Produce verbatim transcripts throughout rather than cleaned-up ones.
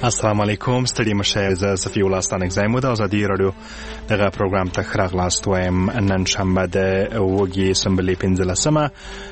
السلام علیکم ستړي مشه زه صفي الله ستانک زایم د ازادي رادیو دغه پروګرام ته خراغلاست وایم. نن شنبه د وګي سمبلې پنځلسمه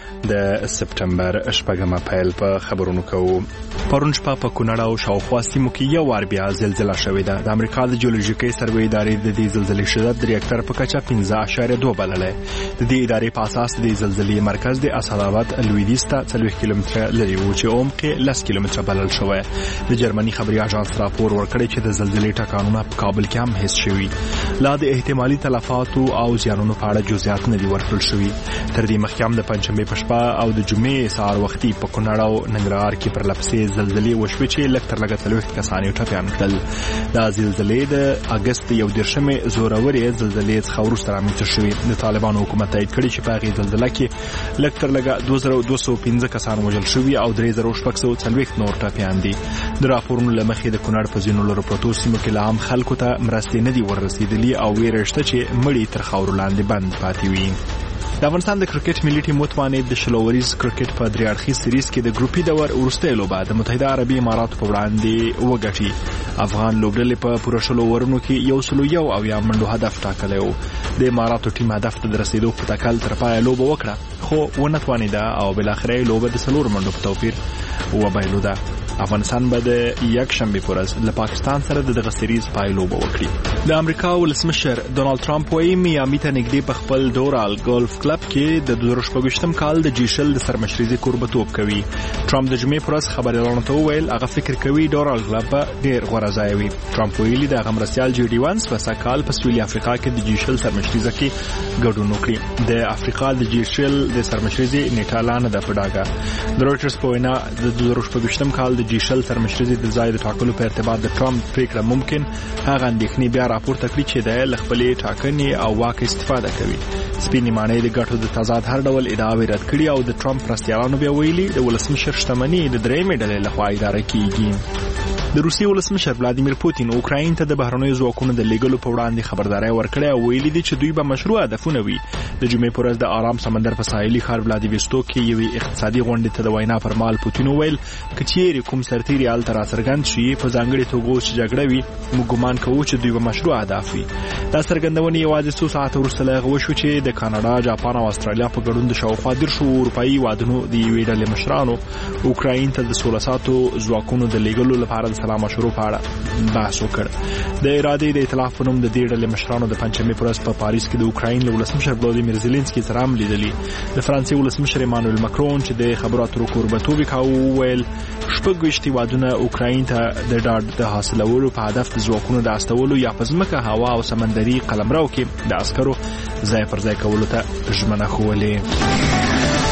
د سپټمبر شپږمه پیل په خبرونو کوو. پرون شپه په کونړ او شاوخوا سیمو کې یو وار بیا زلزله شوې ده. د امریکا د جیولوژیکي سروې ادارې د دې زلزلې شدت د ریاکټر په کچه پنځه اعشاریه دوه بللی. د دې ادارې په اساس د زلزلې مرکز د اسعدآباد لویدیځ ته څلوېښت کیلومتره لرې و چې عمق یې لس کیلومتره بلل شوی. د جرمني خبري اژانس راپور ورکړی چې د زلزلې ټکانونه په کابل کې هم حس شوي. لا د احتمالي تلفاتو او زیانونو په اړه جزئیات نه دي ورکړل شوي. تر دې مخکې هم د پنجشنبې په شپه او د جمعې سهار وختي په کونړ او ننګرهار کې پر لپسې زلزلې وشوې چې لږ تر لږه څلوېښت کسان یې ټپیان کړل. دا زلزلې د اګست یو دېرشمې زورورې زلزلې څخه وروسته رامنځته شوې. د طالبانو حکومت تایید کړي چې په هغې زلزله کې لږ تر لږه دوه زره دوه سوه پنځه کسان وژل شوي او درې زره شپږ سوه څلوېښت نور ټپیان دي. د راپورونو له مخې د کونړ په ځینو لرو پرتو سیمو کې لا هم خلکو ته مرستې نه دي وررسېدلي او ویره شته چې مړي تر خاورو لاندې بند پاتې وي. د افغانستان د کرکټ ملي ټیم متوانید د شل اوریز کرکټ په درې اړخیز سریز کې د ګروپي دور وروستۍ لوبه د متحده عربي اماراتو په وړاندې وګټي. افغان لوبډلې په پوره شلو اورونو کې یو سلو یو اویا منډو هدف ټاکلی و. د اماراتو ټیم هدف ته د رسېدو په تکل تر پایه لوبه وکړه خو ونه توانېده او بالاخره یې لوبه د څلورو منډو په توپیر وبایلوده. افغانستان به د یک شنبې په ورځ له پاکستان سره د دغه سریز پای لوبه وکړي. د امریکا ولسمشر ډونالد ټرمپ وایي میامي ته نږدې په خپل دورال ګولف کلب کې د دوه زره شپږویشتم کال د جی شل د سرمشریزې کوربتوب کوي. ټرمپ د جمعې په ورځ خبریالانو ته وویل هغه فکر کوي دورال کلب به ډېر غوره ځای وي. ټرمپ ویلي د هغه مرستیال جی ډي وانس په سږ کال په سویلي افریقا کې د جی شل سرمشریزه کې ګډون وکړي. د افریقا د جی شل د سرمشریزې نیټه لا نه ده په ډاګه. د رویټرز په وینا د دوه زره شپږویشتم کال د جی شل سرمشریزې د ځای د ټاکلو په ارتباط د ټرمپ پریکړه ممکن هغه اندېښنې بیا راپورته کړي چې د له خپلې ټاکنې او واک استفاده کوي. سپینې ماڼۍ د ګټو د تضاد هر ډول ادعاوې رد کړي او د ټرمپ مرستیالانو بیا ویلي د ولسمشر شتمني د درېیمې ډلې لخوا اداره کیږي. د روسیې ولسمشر ولادیمیر پوتین اوکراین ته د بهرنیو ځواکونو د لیږلو په وړاندې خبرداری ورکړی او ویلي دي چې دوی به مشروع هدفونه وي. د جمعې په ورځ د آرام سمندر په ساحلي ښار ولادیوستوک کې یوې اقتصادي غونډې ته د وینا پر مهال پوتین وویل که چیرې کوم سرتیري هلته راڅرګند شي په ځانګړې توګه اوس چې جګړه وي موږ ګمان کوو چې دوی به مشروع اهداف وي. دا څرګندونې یوازې څو ساعته وروسته له هغه وشوه چې د کاناډا، جاپان او استرالیا په ګډون د شاوخوا دېرشو اروپایي هېوادونو د یوې ډلې مشرانو اوکراین ته د سوله ساتو ځواکونو د لیږلو لپاره د سلا مشورو په اړه بحث وکړ. د ارادې د ائتلاف په نوم د دې ډلې مشرانو د پنجشنبې په ورځ په پاریس کې د اوکراین له ولسمشر ولادیمیر زیلنسکي سره هم لیدلي. د فرانسې ولسمشر ایمانوئل مکرون چې د خبرو اترو کوربتوب یې کاوه وویل شپږویشت هېوادونه اوکراین ته د ډاډ د حاصلولو په هدف د ځواکونو د استولو یا په ځمکه، هوا او سمندري قلمرو کې د عسکرو ځای پر ځای کولو ته ژمنه ښوولې.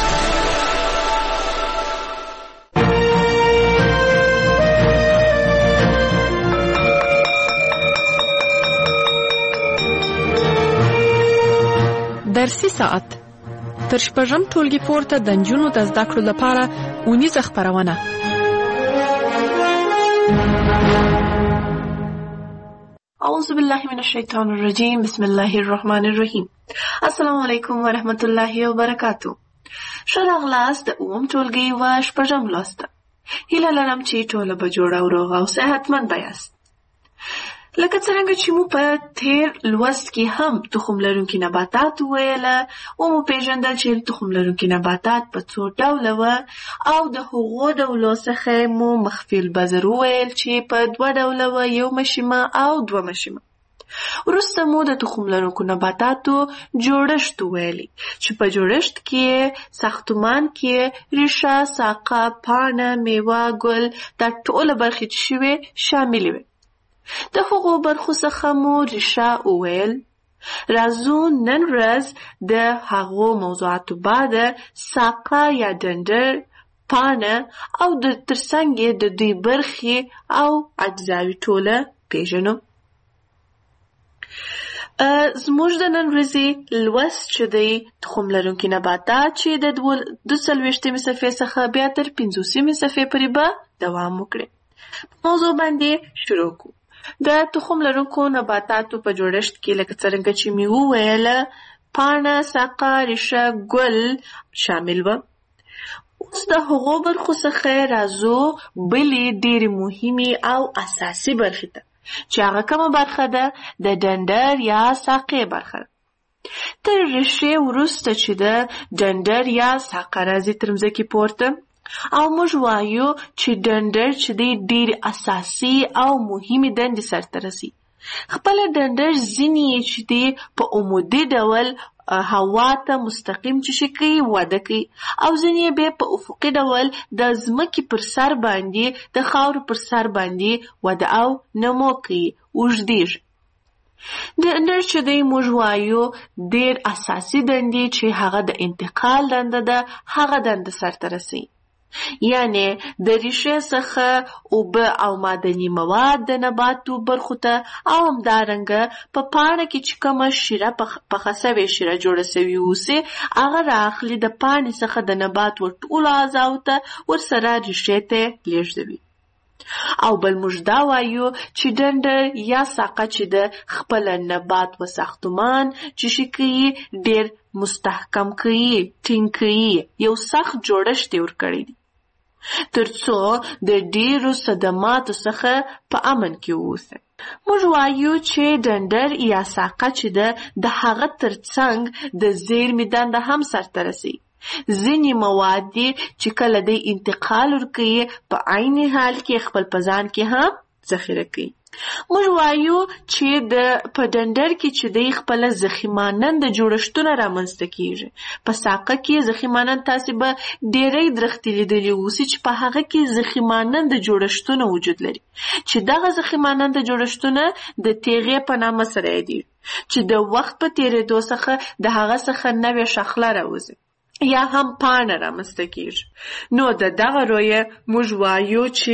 درسي ساعت تر شپږم ټولګي پورته د نجونو د زده کړو لپاره اونیزه خپرونه. اعوذ بالله من الشیطان الرجیم بسم الله الرحمن الرحیم. السلام علیکم ورحمت الله وبرکاتو. ښه راغلاست د اووم ټولګي و شپږم لوست. هیله لرم چې ټوله به جوړه او روغه او صحتمند به یاست. لکه څرنګه چې مو په تیر لوست کې هم تخم لرونکي نباتات وویله او مو پیژندل چې تخم لرونکي نباتات په څو ډوله وه او د هغو ډولو څخه مو مخفي البذر وویل چې په دوه ډوله وه، یو مشیمه او دوه مشیمه. وروسته مو د تخم لرونکو نباتاتو جوړښت وویلي چې په جوړښت کې ساختمان کې ریښه، ساقه، پاڼه، میوه، ګل دا ټوله برخې چې شوې شاملې وې. د هغو برخو څخه مو ریښه وویل. راځو نن ورځ د هغو موضوعاتو بعد ساقه یا ډنډر، پاڼه او د ترڅنګ یې د دوی برخې او اجزاوې ټوله پیژنو. زموږ د نن ورځې لوست چې دی تخم لرونکي نباتات چې د دوه څلوېښتمې صفحې څخه بیا تر پنځوسمې صفحې پورې به دوام وکړي. په موضوع باندې شروع کوو. د تخم لرونکو نباتاتو په جوړښت کې لکه څرنګه چې مې وویله پاڼه، ساقه، ریښه، ګل شامل و. اوس د هغو برخو څخه راځو بلې ډېرې مهمې او اساسي برخې ته چې هغه کومه برخه ده د ډنډر یا ساقې برخه ده. تر ریښې وروسته چې د ډنډر یا ساقه راځي تر مځکې پورته او موږ وایو چې ډنډر چې دی ډېرې اساسي او مهمې دندې سرته رسي. خپله ډنډر ځینې یې چې دی په عمودي ډول هوا ته مستقیم چې شي کوي وده کوي او ځینې یې بیا په افقي ډول د ځمکې پر سر باندې د خاورو پر سر باندې وده او نمو کوي، اوږدېږي. ډنډر چې دی موږ وایو ډېر اساسي دندې چې هغه د انتقال دنده ده هغه دنده سرته رسوي. یعنی د ریښې څخه اوبه او معدني مواد د نباتو برخو ته او همدارنګه په پاڼه کې چې کومه شیره پخه سوې شیره جوړه سوې اوسي هغه رااخلي د پاڼې څخه د نبات ټولو اعضاو ته ورسره ریښې ته لیږدوي. او بل موږ دا وایو چې ډنډر یا ساقه چې د خپل نبات و ساختمان چې شي کوي ډېر مستحکم کوي، ټینګ کوي، یو سخت جوړښت یې ورکړی دی ترڅو د ډېرو صدماتو څخه په امن کې واوسي. موږ وایو چې ډنډر یا ساقه چې ده د هغه ترڅنګ د زیرمې دنده هم سرته رسوي. ځینې مواد دي چې کله دی انتقال ورکوي په عین حال کې خپل په ځان کې هم ذخیره کوي. موږ وایو چې د په ډنډر کې چې دی خپله ضخیماننده جوړښتونه رامنځته کیږي. په ساقه کې ضخیمانند تاسې به ډېری درختې لیدلي اوسي چې په هغه کې ضخیماننده جوړښتونه وجود لري چې دغه ضخیماننده جوړښتونه د تیغې په نامه سره یادېږي چې د وخت په تېرېدو څخه د هغه څخه نوې شاخله راوځي یا هم پاڼه رامنځته کیږي. نو د دغه رویه موږ وایو چې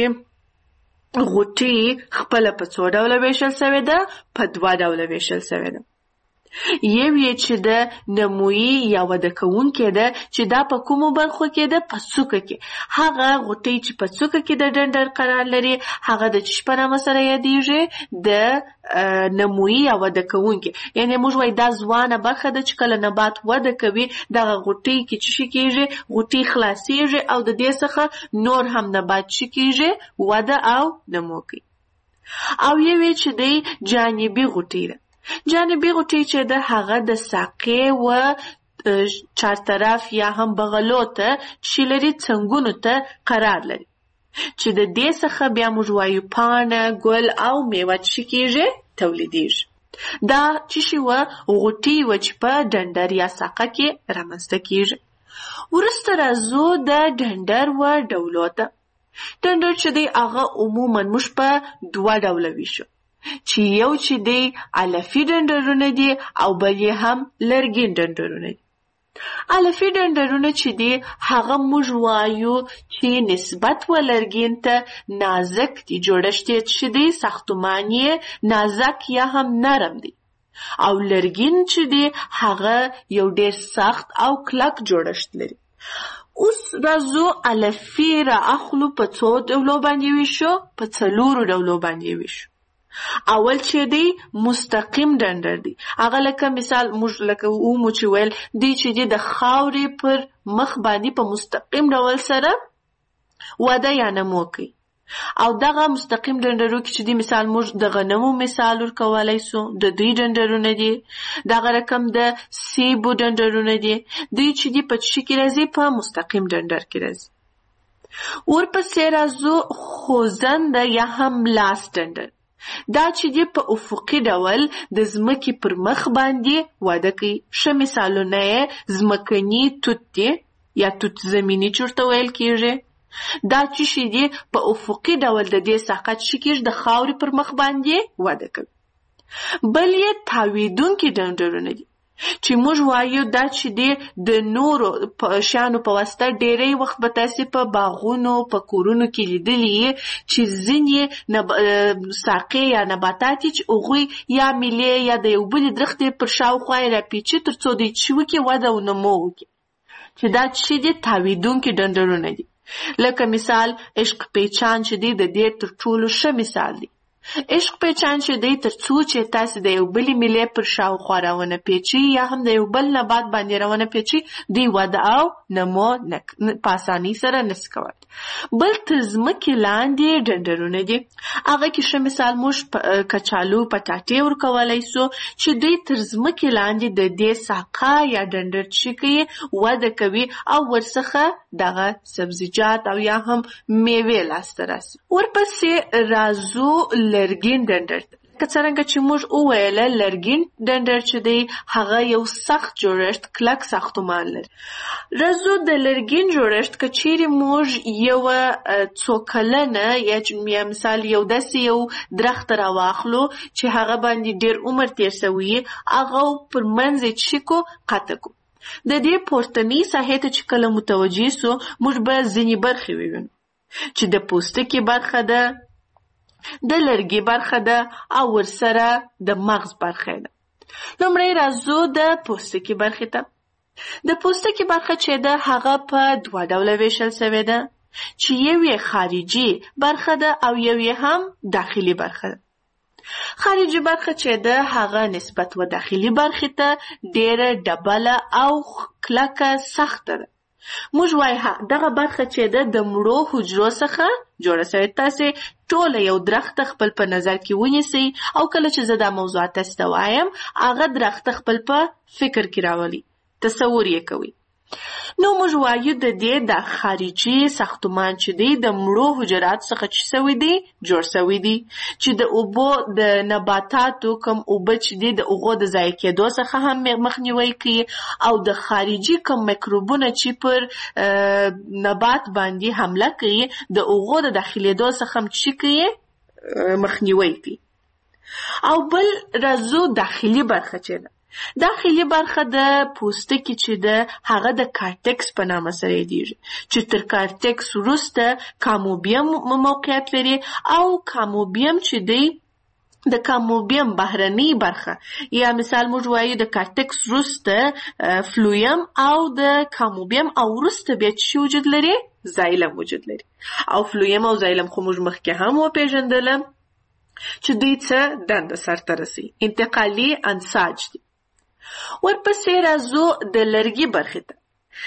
غوټې خپله په څو ډوله ویشل سوې ده؟ په دوه ډوله ویشل سوې ده. یو یې چې د نمویي یا وده کوونکې ده چې دا په کومو برخو کې ده؟ په څوکه کې. هغه غوټې چې په څوکه کې د ډنډر قرار لري هغه د چی په نامه سره یادېږي؟ د نمویي یا وده کوونکې. یعنې موږ وایو دا ځوانه برخه ده چې کله نبات وده کوي دغه غوټې کې چې شي کېږي؟ غوټې خلاصېږي او د دې څخه نور هم نبات چې کېږي وده او نمو کوي. او یو یې چې دی جانبي غوټې ده. جانبي غوټې چې ده هغه د ساقې و چارطرف یا هم بغلو ته چې لري څنګونو ته قرار لري چې د دې څخه بیا موږ وایو پاڼه، ګل او میوه چې کېږي تولیدېږي. دا چې شي وه غوټې وه چې په ډنډر یا ساقه کې رامنځته کېږي. وروسته راځو د ډنډر و ډولو ته. ډنډر چې دی هغه عموما موږ په دوه ډوله ویشو چې یو چې دی علفي ډنډرونه دي او بل یې هم لرګین ډنډرونه دي. علفي ډنډرونه چې دي هغه موږ وایو چې نسبت و لرګین ته نازک دي، جوړښت یې چې دی ساختمان یې نازک یا هم نرم دی. او لرګین چې دی هغه یو ډېر سخت او کلک جوړښت لري. اوس راځو علفي را اخلو په څو ډولو باندې ویشو؟ په څلورو ډولو باندې ویشو. اول چې دی مستقیم ډنډر دی. هغه لکه مثال موږ لکه ومو چې ویل دی چې دی د خاورې پر مخ باندې په مستقیم ډول سره وده یا نمو کوي. او دغه مستقیم ډنډرو کې چې دی مثال موږ د غنمو مثال ورکولی سو، د دوی ډنډرونه دي. دغه رقم د سیبو ډنډرونه دي. دوی چې دی په چی کې راځي؟ په مستقیم ډنډر کې راځي. ورپسې راځو خوځنده یا هم لاس ډنډر. دا چې دی په افقي ډول د ځمکې پر مخ باندې وده کوي. ښه مثالونه یې ځمکني توت دی یا توت زمیني چې ورته ویل کېږي. دا چې شي دی په افقي ډول د دې ساقه چې کېږي د خاورې پر مخ باندې وده کوي. بل یې تاویدونکي ډنډرونه دي چې موږ وایو دا چې دی د نورو شیانو په واسطه ډېری وخت به تاسې په باغونو په کورونو کې لیدلي چې ځینې ساقې یا نباتات چې هغوی یا میلې یا د یو بلې درختې پر شاوخوا یې راپیچي تر څو دوی چې وکړي وده او نمو وکړي چې دا چې دی تاویدونکي ډنډرونه دي. لکه مثال عشق پیچان چې دی د دې تر ټولو ښه مثال دی. عشق پیچان چې دی تر څو چې تاسې د یو بلې میلې پر شاوخوا راونه پیچي یا هم د یو بل نبات باندې راونه پیچي دوی وده او نمو په اسانۍ سره نشي کولی. بل تر ځمکې لاندې ډنډرونه دي. هغه کې ښه مثال موږ کچالو پټاټې ورکولی سو چې دوی تر ځمکې لاندې د دې ساقه یا ډنډر چې کوي وده کوي او ورڅخه دغه سبزیجات او یا هم میوې لاسته راسي. ورپسې راځو لرګین ډنډر. که څرنګه چې موږ وویله لرګین ډنډر چې دی هغه یو سخت جوړښت کلک ساختمان لري. راځو د لرګین جوړښت که چیرې موږ یوه څو کلنه یا مثال یو داسې یو درخت راواخلو چې هغه باندې ډېر عمر تېر سوی هغه پر منځ یې چیکو قطع کو. د دې پورتنۍ ساحې ته چې کله متوجه سو موږ به ځینې برخې ووینو چې د پوستکي برخه ده، د لرګي برخه ده او ورسره د مغز برخه ده. لومړی راځو د پوستکي برخې ته. د پوستکي برخه چې ده هغه په دوه ډوله ویشل سوې ده چې یو یې خارجي برخه ده او یو یې هم داخلي برخه ده. خارجي برخه چې ده هغه نسبت و داخلي برخې ته ډېره ډبله او کلکه سخته ده. موږ وایو دغه برخه چې ده د مړو حجرو څخه جوړه سوې. تاسې ټوله یو درخت خپل په نظر کې ونیسئ او کله چې زه دا موضوعات تاسې ته وایم هغه درخت خپل په فکر کې راولي، تصور یې کوئ. نو موږ وایو د دې د خارجي ساختمان چې دی د مړو حجرات څخه چې سوی دی جوړ سوی دی چې د اوبو د نباتاتو کم اوبه چې دی د اوغو د ضایع کېدو څخه هم مخنیوی کوي او د خارجي کم میکروبونه چې پر نبات باندې حمله کوي د اوغو د داخلېدو څخه هم چې کوي مخنیوی کوي. او بل راځو داخلي برخه چې ده. داخلي برخه د پوستکي چې ده هغه د کارتکس په نامه سره یادیږي چې تر کارتکس وروسته کاموبیم موقعیت لري او کاموبیم چې دی د کاموبیم بهرنۍ برخه یا مثال موږ وایو د کارتکس وروسته فلویم او د کاموبیم او وروسته بیا چې وجود لري زایلم وجود لري. او فلویم او زایلم خو موږ مخکې هم وپېژندله چې دوی څه دنده سرته رسوي، انتقالي انساج دي. ورپسې راځو د لرګي برخې ته.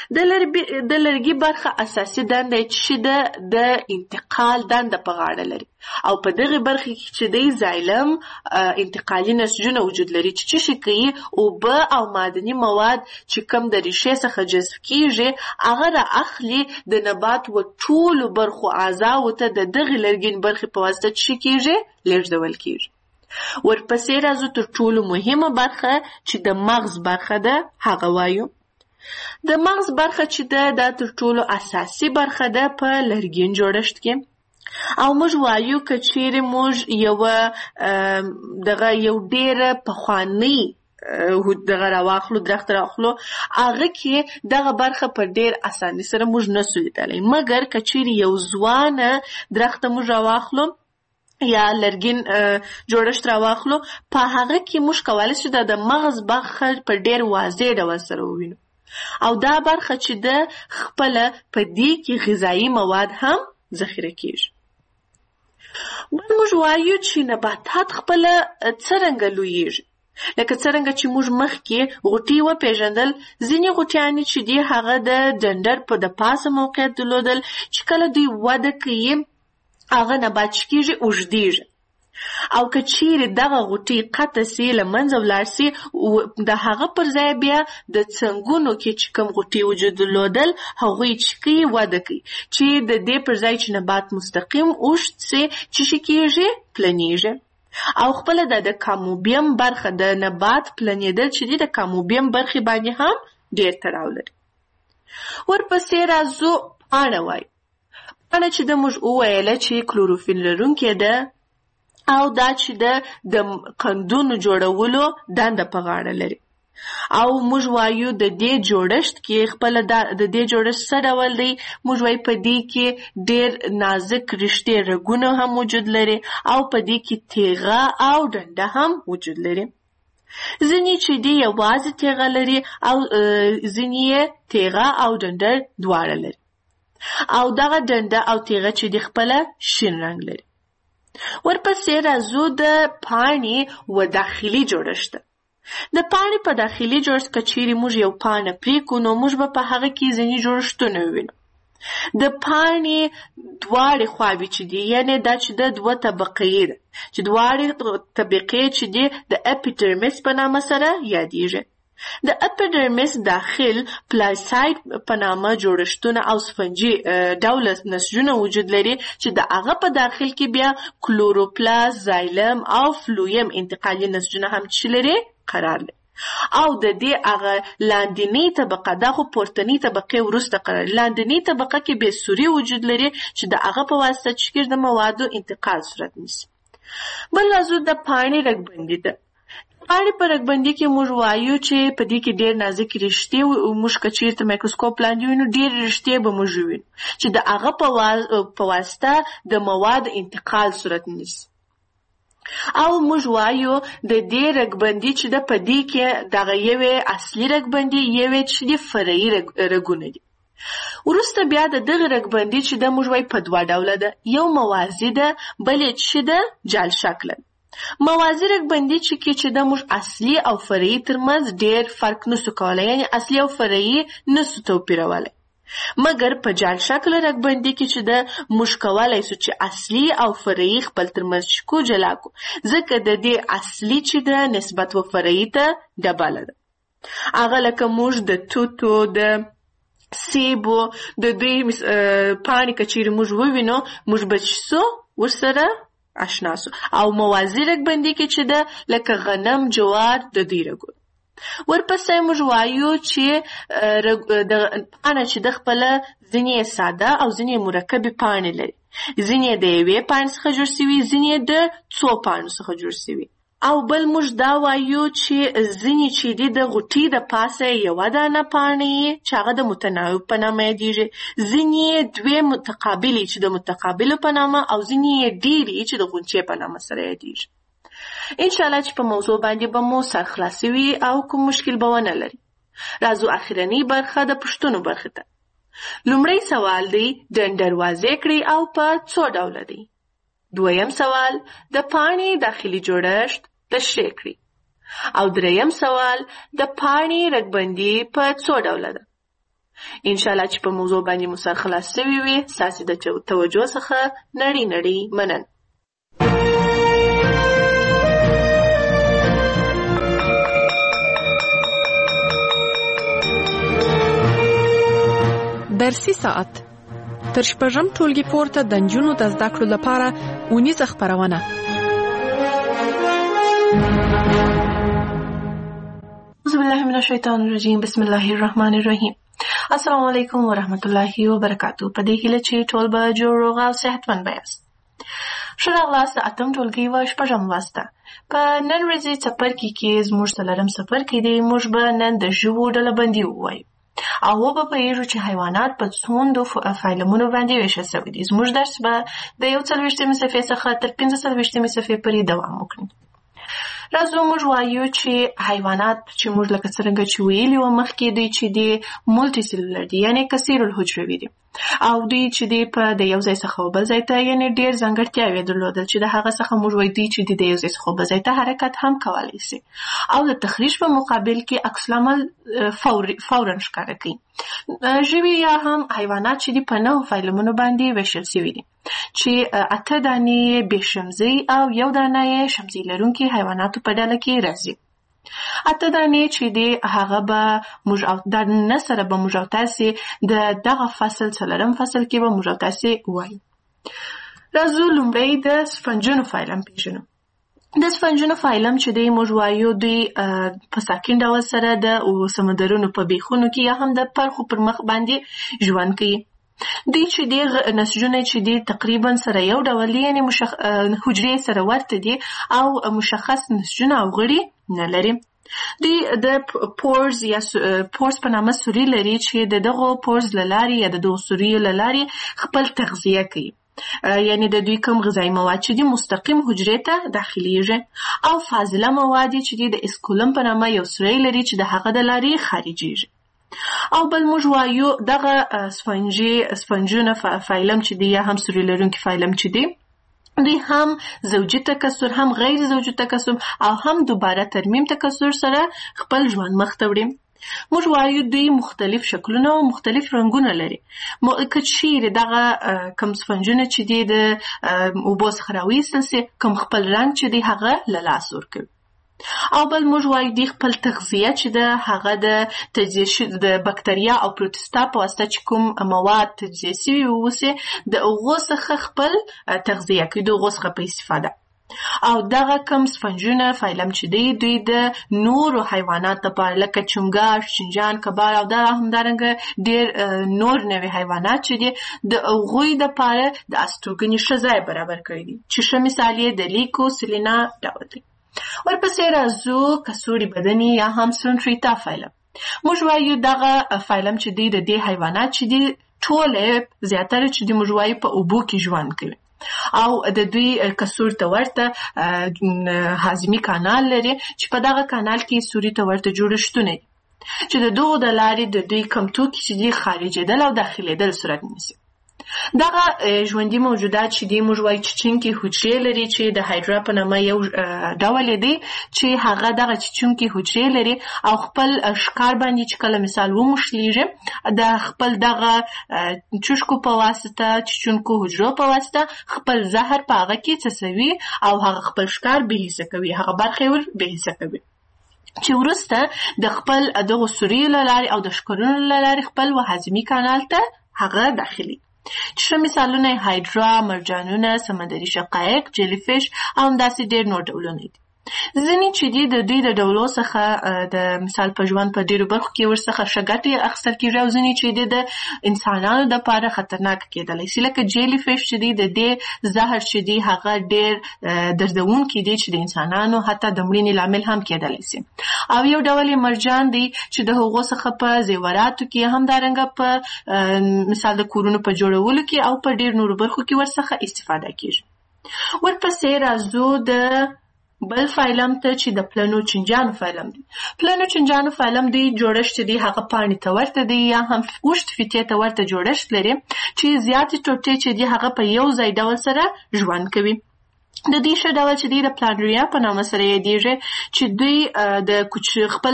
د لرګي برخه اساسي دنده چې ده د انتقال دنده په غاړه لري او په دغه برخه کې چې دی زایلم انتقالي نسجونه وجود لري چې څه شي کوي اوبه او معدني مواد چې کم د ریښې څخه جذب کیږي هغه را اخلي د نبات و ټولو برخو اعضاو ته د دغه لرګین برخې په واسطه چې کیږي لیږدول کیږي. ورپسې راځو تر ټولو مهمه برخه چې د مغز برخه ده هغه وایو. د مغز برخه چې ده دا تر ټولو اساسي برخه ده په لرګین جوړښت کې او موږ وایو که چیرې موږ یوه دغه یو ډېره پخوانۍ دغه راواخلو درخت راواخلو هغه کې دغه برخه په ډېر اسانۍ سره موږ نسو لیدلی، مګر که چیرې یو ځوانه درخت موږ راواخلو یا لرګین جوړښت راواخلو په هغه کې موږ کولی شو د مغز برخه په ډېر واضح ډول سره ووینو او دا برخه چې ده خپله په دې کې غذایي مواد هم ذخیره کیږي. بل موږ وایو چې نباتات خپله څرنګه لویږي. لکه څرنګه چې موږ مخکې غوټۍ وپېژندل، ځینې غوټیانې چې دي هغه د ډنډر په د پاسه موقعیت درلودل چې کله دوی وده کوي هغه نبات چې کېږي اوږدېږي او که چیرې دغه غوټۍ قطع سي له منځه ولاړ سي د هغه پر ځای بیا د څنګونو کې چې کوم غوټۍ وجود درلودل هغوی چې کوي وده کوي چې د دې پر ځای چې نبات مستقیم اوږد سي چې شي کېږي پلنېږي او خپله د د کاموبیم برخه د نبات پلنېدل چې دي د کاموبیم برخې باندې هم ډېر تړاو لري. ورپسې راځو پاڼه وایو. پاڼه چې د موږ وویله چې کلوروفیل لرونکې ده او دا چې ده د قندونو جوړولو دنده په غاړه لري او موږ وایو د دې جوړښت کې خپله د دې جوړښت څه ډول دی. موږ وایو په دې کې ډېر نازک رشتې رګونه هم وجود لري او په دې کې تیغه او ډنډه هم وجود لري. ځینې چې دي یوازې تیغه لري او ځینې یې تیغه او ډنډه دواړه لري او دغه ډنډه او تیغه چې د خپله شین رنګ لري. ورپسې راځو د پاڼې و داخلي جوړښت. د پاڼې په داخلي جوړښت که چیرې موږ یو پاڼه پرېکړو نو موږ به په هغه کې ځینې جوړښتونه ووینو. د پاڼې دواړې خواوې چې دي یعنې دا چې د دوه طبقې ده چې دواړې طبقې چې دي د اپیډرمیس په نامه سره یادېږي. د اپیډرمیس داخل پلاساید په نامه جوړښتونه او سفنجي ډوله نسجونه وجود لري چې د هغه په داخل کې بیا کلوروپلاست، زایلم او فلویم انتقالي نسجونه هم چې لري قرار لري. او د دې هغه لاندنۍ طبقه دا خو پورتنۍ طبقې وروسته قرار لري. لاندنۍ طبقه کې بې سوري وجود لري چې د هغه په واسطه چې د موادو انتقال صورت نیسي. بل راځو د پاڼې رګبندي ده. پاڼې په رګبندي کې موږ وایو چې په دې کې ډېر نازک رشتې موږ که چېرته مایکروسکوپ لاندې وینو ډېر رشتې به موږ وینو چې د هغه په واسطه د موادو انتقال صورت نیسي. او موږ وایو د دې رګبندي چې د په دې کې دغه یوې اصلي رګبندي یوې چې د فرعي رګونه دي. وروسته بیا د دغه رګبندي چې د موږ وایو په دوه ډوله ده. یو موازي ده بل چې د جال شکله. موازي رګبندي چې کې چې د موږ اصلي او فرعي ترمنځ ډېر فرق نسو کولی یعنې اصلي او فرعي نسو توپیرولی. مګر په جال شکل رګبندي کې چې د موږ کولی سو چې اصلي او فرعي خپل ترمنځ شکو جلا کو ځکه د دې اصلي چې ده نسبت و فرعي ته ډبله ده. هغه لکه موږ د توتو د سیبو د دوی پاڼې که چیرې موږ ووینو موږ به چې سو ورسره اشنا سو. او موازي رګبندي کې چې ده لکه غنم، جوار د دوی رګونه. ورپسې موږ وایو چې د پاڼه چې د خپله ځینې ساده او ځینې مرکبې پاڼې لري. ځینې د یوې پاڼې څخه جوړ سوي، ځینې د څو پاڼو څخه جوړ سوي. او بل موږ دا وایو چې ځینې چې دي د غوټې د پاسه یوه دانه پاڼې چې هغه د متناوب په نامه یادېږي، ځینې دوې متقابلې چې د متقابلو په نامه او ځینې ډېرې چې د غونچې په نامه سره یادېږي. انشاءالله چې په موضوع باندې به مو سر خلاص وي او کوم مشکل به ونه لري. راځو اخرنۍ برخه د پوښتنو برخې ته. لومړی سوال دی ډنډر واضح کړئ او په څو ډوله دی. دویم سوال د پاڼې داخلي جوړښت تشریح کړئ. او دریم سوال د پاڼې رګبندي په څو ډوله ده. انشاءالله چې په موضوع باندې مو سر خلاص شوي وي. ستاسې د توجه څخه نړۍ نړۍ مننه. درسي ساعت تر شپږم ټولګي پورته د نجونو د زده کړو لپاره اونیزه خپرونه. اعوذ بالله من الشیطان الرجیم. بسم الله الرحمن الرحیم. السلام علیکم ورحمت الله وبرکاتو. په دې هیله چې ټول به جوړ روغ او صحتمند یاست. ښه راغلاست د اتم ټولګي و شپږم لوست ته. په نن ورځې څپرکي کې زموږ څلورم څپرکی دی. موږ به نن د ژوو ډلهبندي ووایو او وبه پوهیږو چې حیوانات په څومره فایلمونو باندې ویشل شوي دي. زموږ درس به د یو څلوېښتمې صفحې څخه تر پنځه څلوېښتمې صفحې پورې دوام وکړي. راځو موږ وایو چې حیوانات چې موږ لکه څرنګه چې ویلي وو مخکې دوی چې دي مولټي سیلولر دي یعنې کثیر الحجروي دي او دوی چې دي په د یو ځای څخه بل ځای ته یعنې ډېر ځانګړتیاوې درلودل چې د هغه څخه موږ وایو دوی چې دي د یو ځای څخه بل ځای ته حرکت هم کولی سي او د تخریش په مقابل کې عکس العمل فورا ښکاره کوي. ژوي یا هم حیوانات چې دي په نهو فایلمونو باندې ویشل شوي دي چې اته دانې بې شمزۍ او یو دانه یې شمزۍ لرونکي حیواناتو په ډله کې راځي. اته دانې چې دي هغه به موږ او د نه سره به موږ او تاسې د دغه فصل څلورم فصل کې به موږ او تاسې وایو. راځو لومړی د سفنجونو فایلم پېژنو. د سفنجونو فایلم چې دی موږ وایو دوی په ساکن ډول سره د سمندرونو په بیخونو کې یا هم د پرخو پر مخ باندې ژوند کوي. دوی چې دی نسجونه چې دی تقریبا سره یو ډول دي یعنې مشخ... حجرې سره ورته دي او مشخص نسجونه او غړي نه لري. دوی د پورز یا پورز په نامه سوري لري چې د دغو پورز له لارې یا د دغو سوریو له لارې خپل تغذیه کوي. یعنی د دوی کوم غذایي مواد چې دي مستقیم حجرې ته داخلیږي او فاضله مواد چې دي د اسکولم په نامه یو سوری لري چې د هغه د لارې خارجيږي. او بل موږ وایو دغه سفنجي سفنجونه فایلم چې دی یا هم سوري لرونکي فایلم چې دی دوی هم زوجي تکثر، هم غیر زوجي تکثر او هم دوباره ترمیم تکثر سره خپل ژوند مخ ته وړي. موږ وایو دوی مختلف شکلونه او مختلف رنګونه لري. که چیرې دغه کم سفنجونه چې دي د اوبو څخه راویستل سي، کوم خپل رنګ چې دی هغه له لاسه ورکوي. او بل موږ وایو دوی خپل تغذیه چې ده هغه د تجزیه د بکتریا او پروتستا په واسطه چې کوم مواد تجزیه سوي اوسي د هغو څخه خپل تغذیه کوي، د هغو څخه په استفاده. او دغه کم سفنجونه فایلم چې دی دوی د نورو حیوانات لپاره لکه چنګاښ، چنجان، کبار او دا همدارنګه ډېر نور نوي حیوانات چې دي د هغوی دپاره د استوګنې ښه ځای برابر کړی دي، چې ښه مثال یې د لیکو سلینا ډول دی. ورپسې راځو کڅوړي بدني یا هم سنټریتا فایلم. موږ وایو دغه فایلم چې دی د دې حیوانات چې دي ټوله زیاتره چې دي موږ وایو په اوبو کې ژوند کوي او د دوی کڅوړ ته ورته هاضمي کانال لري چې په دغه کانال کې سوري ته ورته جوړښتونه دي چې د دغو د لارې د دوی کم توکي چې دي خارجېدل او داخلېدل صورت نیسي. دغه ژوندي موجودات چې دي موږ وایو چیچونکي حجرې لري چې د هایډرا په نامه یو ډول دی چې هغه دغه چیچونکي حجرې لري او خپل ښکار باندې چې کله مثال وموښلیږي د خپل دغه چوشکو په واسطه چیچونکو حجرو په واسطه خپل زهر په هغه کې څڅوي او هغه خپل ښکار بې حسه کوي، هغه برخه یې ور بې حسه کوي چې وروسته د خپل دغو سوریو له لارې او د ښکرونو له لارې خپل هاضمي کانال ته هغه داخلي. چې ښه مثالونه یې هایډرا، مرجانونه، سمندري شقایق، جیلی فش او همداسې ډېر نور ډولونه دي. ځینې چې دي د دوی د ډولو څخه د مثال په ژوند په ډېرو برخو کې ورڅخه ښه ګټې اخیستل کېږي او ځینې چې دي د انسانانو دپاره خطرناک کېدلی شي، لکه جیلی فش چې دي د دې زهر چې دي هغه ډېر دردونکي دي چې د انسانانو حتی د مړینې لامل هم کېدلی شي. او یو ډول یې مرجان دی چې د هغو څخه په زیوراتو کې همدارنګه په مثال د کورونو په جوړولو کې او په ډېر نورو برخو کې ورڅخه استفاده کېږي. ورپسې راځو د بل فایلم ته چې د پلنو چنجانو فایلم دی. پلنو چنجانو فایلم دی جوړښت دی هغه پاڼې ته ورته دی یا هم اوږد فیتې ته ورته جوړښت لري چې زیاتې ټوټې چې دی هغه په یو ځای ډول سره ژوند کوي. د دې ښه ډول چې دی د پلانریا په نامه سره یادېږي چې دوی د خپل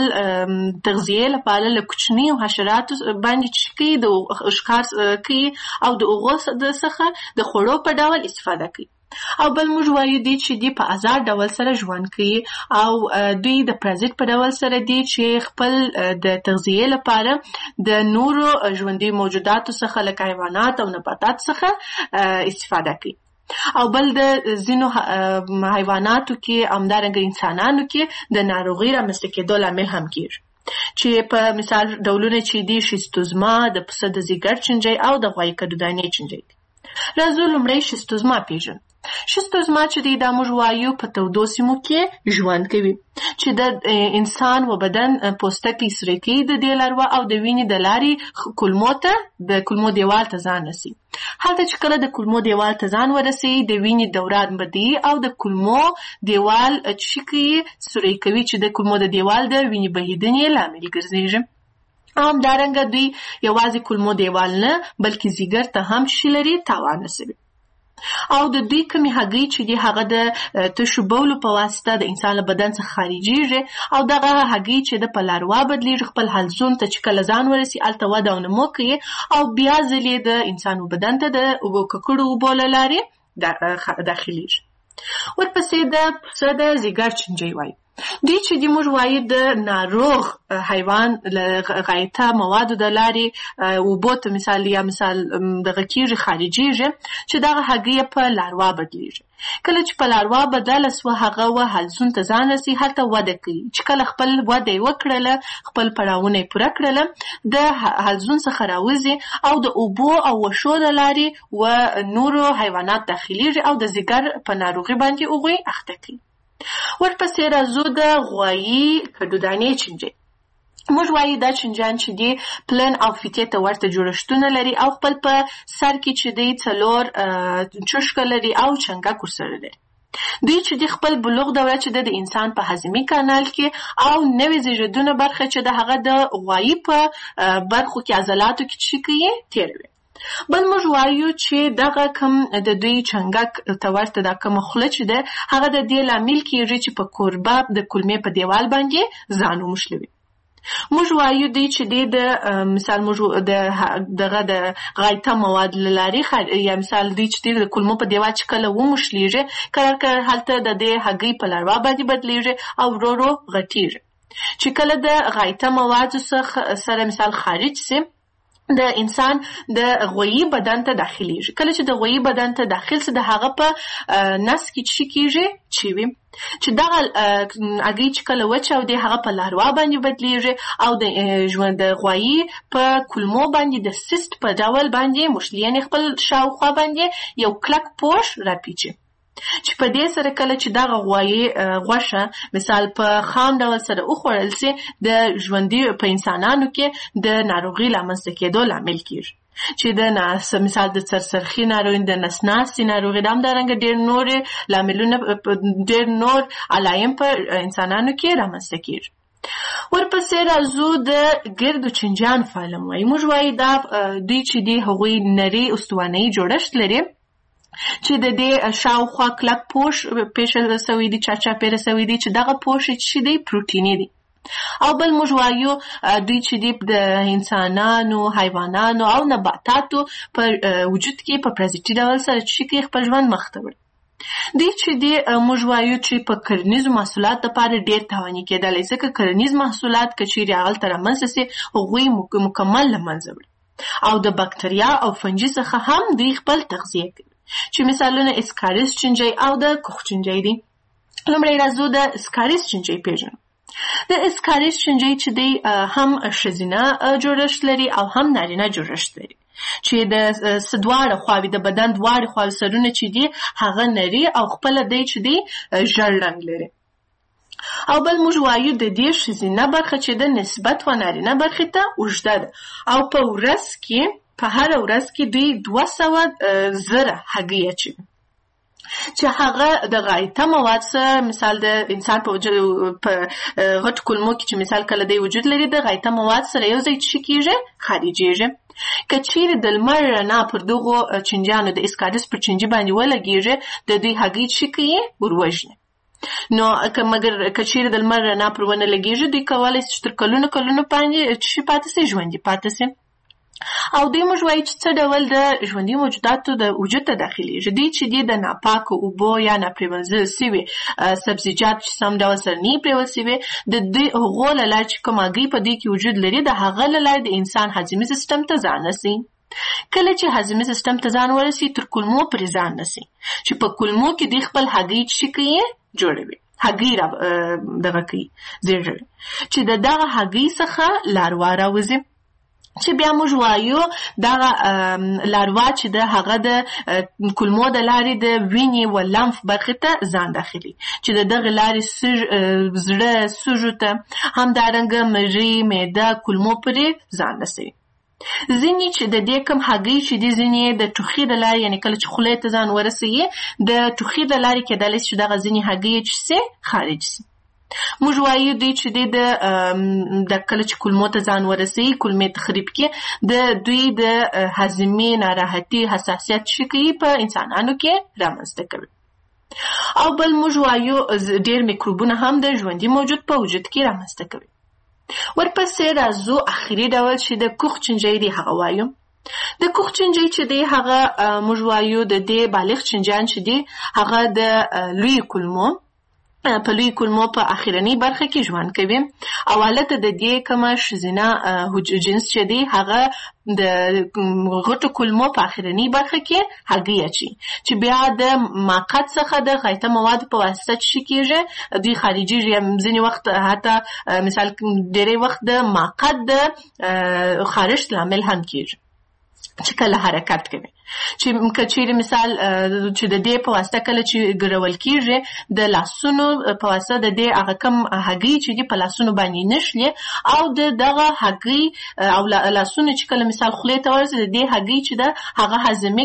تغذیې لپاره له کوچنیو حشراتو باندې چې کوي د ښکار کوي او د هغو څخه د خوړو په ډول استفاده کوي. او بل موږ وایو دی چې دی په آزاد ډول سره ژوند کوي او دوی د پرازیت په ډول سره دی چې خپل د تغذیې لپاره د نورو ژوندي موجوداتو څخه لکه حیوانات او نباتات څخه استفاده کوي. او بل د ځینو حیواناتو کې همدارنګه انسانانو کې د ناروغۍ رامنځته کېدو لامل هم کېږي چې په مثال ډولونه چې دي شیستوزما، د پسه د ځیګر چنجۍ او د غوایي کدودانې چنجۍ دي. راځو لومړی شیستوزما پیژنو. شیستوزما چې دی دا موږ وایو په تودو سیمو کې ژوند کوي چې د انسان و بدن پوستکی سره کوي د دې لاروا او د وینې د لارې کولمو ته د کولمو دیوال ته ځان رسي. هلته چې کله د کولمو دیوال ته ځان ورسي د وینې دوران بدی او د کولمو دیوال چې کوي سوري کوي چې د کولمو د دیوال د وینې بهیدنې لامل ګرځي. هم دارنګه دوی یوازې کولمو دیوال نه بلکې ځیګر ته هم شي لري تاوان رسوي. او د دوی کمی هګۍ چې دی هغه د تشو بولو په واسطه د انسان له بدن څخه خارجېږي او دغه هګۍ چې د په لاروا بدلیږي خپل حلزون ته چې کله ځان ورسي هلته وده او نمو کوي او بیا ځلې د انسان بدن ته د اوبو ککړو اوبو له لارې داخلېږي. ورپسې د پسه د ځیګر چنجۍ وایي. دوی چې دی موږ وایو د ناروغ حیوان له غایطه موادو د لارې اوبو ته مثال یا مثال دغه کېږي خارجېږي چې دغه هګۍ په لاروا بدلیږي. کله چې په لاروا بدله سوه هغه و حلزون ته ځان رسي هلته وده کوي چې کله خپل وده یې وکړله خپل پړاوونه یې پوره کړله د حلزون څخه راوځي او د اوبو او وښو د لارې و نورو حیوانات داخلېږي او د ځیګر په ناروغي باندې هغوی اخته کوي. ورپسې راځو د غوایي کدودانې چنجۍ. موږ وایو دا چنجان چې دی پلن او فیتې ته ورته جوړښتونه لري او خپل په سر کې چې دی څلور چوشکه لري او چنګک ورسره لري. دوی چې دی خپل بلوغ دوره چې د انسان په هاضمي کانال کې او نوې زیږیدونه برخه چې د هغه د غوایي په برخو کې عضلاتو کې چې کوي تیروي. بل موږ وایو چې دغه کم د دوی چنګک ته ورته دا کومه خوله چې ده هغه د دې لامل کېږي چې په کوربه د کلمې په دیوال باندې ځان وموښلوي. موږ وایو دی چې دی د مثال موږ د دغه د غایطه مواد له لارې یا مثال دی چې دی د کلمو په دیوال چې کله وموښلیږي کله کله هلته د دې هګۍ په لاروا باندې بدلیږي او ورو ورو غټیږي. چې کله د غایطه موادو څخه سره مثال خارج سي د انسان د غویی بدن ته داخليږي. کله چې د غویی بدن ته داخل سي د هغه په نس کې چې کیږي چوي چې دغه اګي چې کله وچاو دی هغه په لاروا باندې بدلیږي او د ژوند د غویی په کلمو باندې د سیست په ډول باندې مشلین خپل شاوخوا باندې یو کلک پوش راپیچي چې په دې سره کله چې دغه غویی غوښه مثال په خام ډول سره وخوړل سي د ژوندي په انسانانو کې د ناروغي لامل کېدو لامل کیږي چې د ناس مثال د سرسرخي ناروغي د نسناسي ناروغي د همدارنګه ډېر نور لاملونه ډېر نور علایم په انسانانو کې رامنځته کیږي. ورپسې راځو د ګردو چنجان فعالم وایي. موږ وایي دا دوی چې دی هغوی نري استوانه‌یي جوړښت لري چې د دې شاوخوا کلک پوش پیښه سوی دی چاچا پیره سوی دی چې دغه پوش چې دی پروتیني دی. او بل موږ وایو دوی چې دی د انسانانو حیوانانو او نباتاتو په وجود کې په پرازیتي ډول سره چې کې خپل ژوند مخ ته وړي. دوی چې دی موږ وایو چې په کرنیزو محصولات لپاره ډېر تاواني کېدلی ځکه کرنیز محصولات که چیرې هغلته رامنځته سي هغوی مکمل له منځه وړي او د بکتریا او فنجي څخه هم دوی خپل تغذیه کوي چې مثالونه اسکاریس چنجي او د کوخ چنجي دي. لومړی راځو د اسکاریس چنجي پیژنو. د اسکاریس چنجي چې دی هم ښځینه جوړښت لري او هم نارینه جوړښت لري چې د دواړه خواوې د بدن دواړه خواوې سرونه چې دي هغه نري او خپله دی چې دی ژړ رنګ لري. او بل موږ وایو د دې ښځینه برخه چې د نسبت و نارینه برخې ته اوږده ده او په ورځ کې په هر ورځ کې دوی دوه سوه زره هګۍ اچوي چې هغه د غایطه مواد سره مثال د انسان په غټ کلمو کې چې مثال کله دی وجود لري د غایطه مواد سره یو ځای چې کیږي خارجیږي. که چیرې د لمر رڼا پر دغو چنجانو د اسکاریس پر چنجي باندې ولګیږي د دوی هګۍ چې کوي وروژني. نو که مګر که چیرې د لمر رڼا پر ونه لګیږي دوی کولی شي چې تر کلونو کلونو باندې چې پاتې سي ژوندي پاتې سي. او دوی موږ وایي چې څه ډول د ژوندي موجوداتو د وجود ته داخلیږي. دوی چې دي د ناپاکو اوبو یا ناپرېمنځل سوي سبزیجات چې سم ډول سره نه پرېول سوي د دوی هغو له لارې چې کوم هګۍ په دوی کې وجود لري د هغه له لارې د انسان هضمي سیستم ته ځان رسي. کله چې هضمي سیستم ته ځان ورسي تر کولمو پرې ځان رسي چې په کولمو کې دوی خپل هګۍ چې کوي جوړوي هګۍ را دغه کوي زیږوي چې د دغه هګۍ څخه لاروا راوځي چې بیا موږ وایو دغه لاروا چې د هغه د کولمو د لارې د وینې و لمف برخې ته ځان داخلي چې د دغه لارې زړه سږو ته همدارنګه مری معده کولمو پرې ځان رسوي. ځینې چې د دې کوم هګۍ چې دي ځینې د ټوخي د لارې یعنې کله چې خولې ته ځان ورسوي د ټوخي د لارې کېدلی شي چې دغه ځینې هګۍ چې سي خارج سي. موږ وایو دوی چې دی د کله چې کولمو ته ځان ورسوي کولمې تخریب کې د دوی د هضمي ناراحتي حساسیت چې کوي په انسانانو کې رامنځته کوي. او بل موږ وایو ډېر میکروبونه هم د ژوندي موجود په وجود کې رامنځته کوي. ورپسې راځو اخري ډول چې د کوخ چنجي دی هغه وایو. د کوخ چنجي چې دی هغه موږ وایو د دې بالغ چنجان چې دی هغه د لوی کولمو په لوی کولمو په اخرنی برخه کې ژوند کوي او حالت د دې کومه ښځینه جنس چې دی هغه د غټو کولمو په اخرنی برخه کې هګۍ اچوي چې بیا د ماقات څخه د غایطه موادو په واسطه چې کېږي دوی خارجیږي. ځینې وخت حتی مثال ډېری وخت د ماقات د خارښت لامل هم کېږي چې کله حرکت کوي چې که چیرې مثال چې د دې په واسطه کله چې ګرول کېږي د لاسونو په واسطه د دې هغه کوم هګۍ چې دي په لاسونو باندې نشلي او د دغه هګۍ او لاسونو چې کله مثال خولې ته ورسي د دې هګۍ چې ده هغه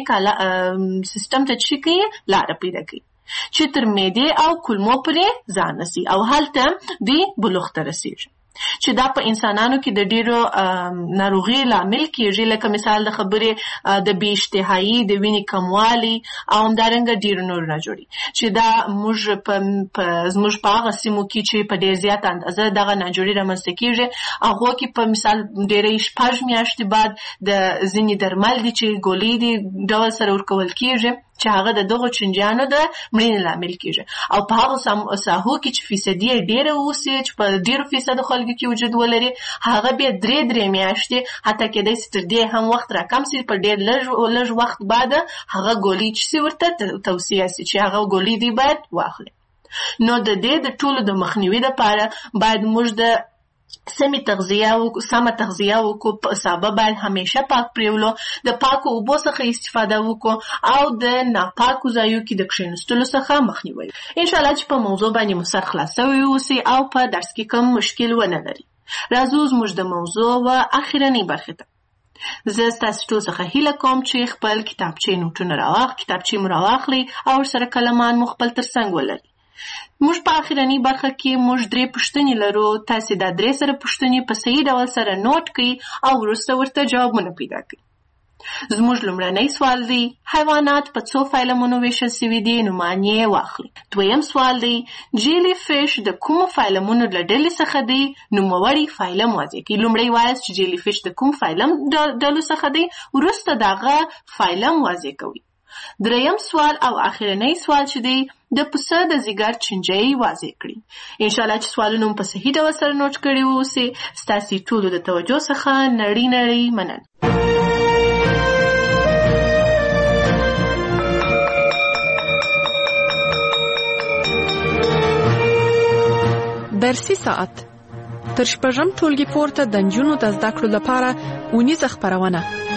هضمي سیستم ته چې کوي لاره پیدا کوي چې تر معدې او کولمو پورې ځان رسي او هلته دوی بلوغ ته رسېږي. چې دا په انسانانو کې د ډیرو ناروغي لامل کیږي، لکه مثال د خبرې د بې اشتهایي، د وینې کموالي او همدارنګه ډیرو نور نه جوړي، چې دا موږ په زموږ په هغه سیمو کې چې په ډیر زیات اندازه دغه ناجوړي رامنځته کیږي، هغو کې په مثال ډیرې شپږ میاشتې بعد د ځینې درمل دي چې ګولۍ دي ډول سره ورکول کیږي، چې هغه د دغو چینجیانو د مړینې لامل کیږي. او په هغو ساحو کې چې فیصدي یې ډیره اوسي، چې په ډیرو فیصدو خلکو کې وجود ولري، هغه بیا درې درې میاشتې حتی کېدای شي تر دې هم وخت راکم شي، په ډیر لږ لږ وخت بعد هغه ګولۍ چې سي ورته توصیه سي چې هغه ګولۍ دی باید واخلي. نو د دې د ټولو د مخنیوي لپاره باید موږ د سمې تغذیه او سمه تغذیه وکړو، په سابه باید همیشه پاک پریولو، د پاکو اوبو څخه استفاده وکړو او د ناپاکو ځایو کې د کښېنستلو څخه مخنیوي. انشاءالله چې په موضوع باندې مو سر خلاص شوی اوسي او په درس کې کوم مشکل ونه لري. راځو زموږ د موضوع و اخرنۍ برخې ته. زه ستاسو ټول څخه هیله کوم چې خپل کتابچې نوټونه راواخ کتابچې مو راواخلئ او ورسره کلمان مو خپل تر څنګ ولرئ. موږ په اخرنۍ برخه کې موږ درې پوښتنې لرو. تاسې دا درې سره پوښتنې په صحیح ډول سره نوٹ کړئ او وروسته ورته جوابونه پیدا کړئ. زموږ لومړنی سوال دی: حیوانات په څو فایلمونو ویشل سوي دي؟ نومان یې واخلئ. دویم سوال دی: جیلی فش د کومو فایلمونو له ډلې څخه دی؟ نوموړی فایلم واضح کړئ. لومړی وایاست چې جیلی فش د کوم فایلم ډلو څخه دی، وروسته د هغه فایلم واضح کوئ. دریم سوال او اخرنۍ سوال چې دی د پسه د ځیګر چینجی واضح کړي. انشاءالله چې سوالونه مو په صحیح ډول سره نوٹ کړي واوسي. ستاسې ټولو د توجه څخه نړۍ نړۍ مننه. درسي ساعت تر شپږم ټولګي پورته د نجونو د زده کړو لپاره اونیزه خپرونه.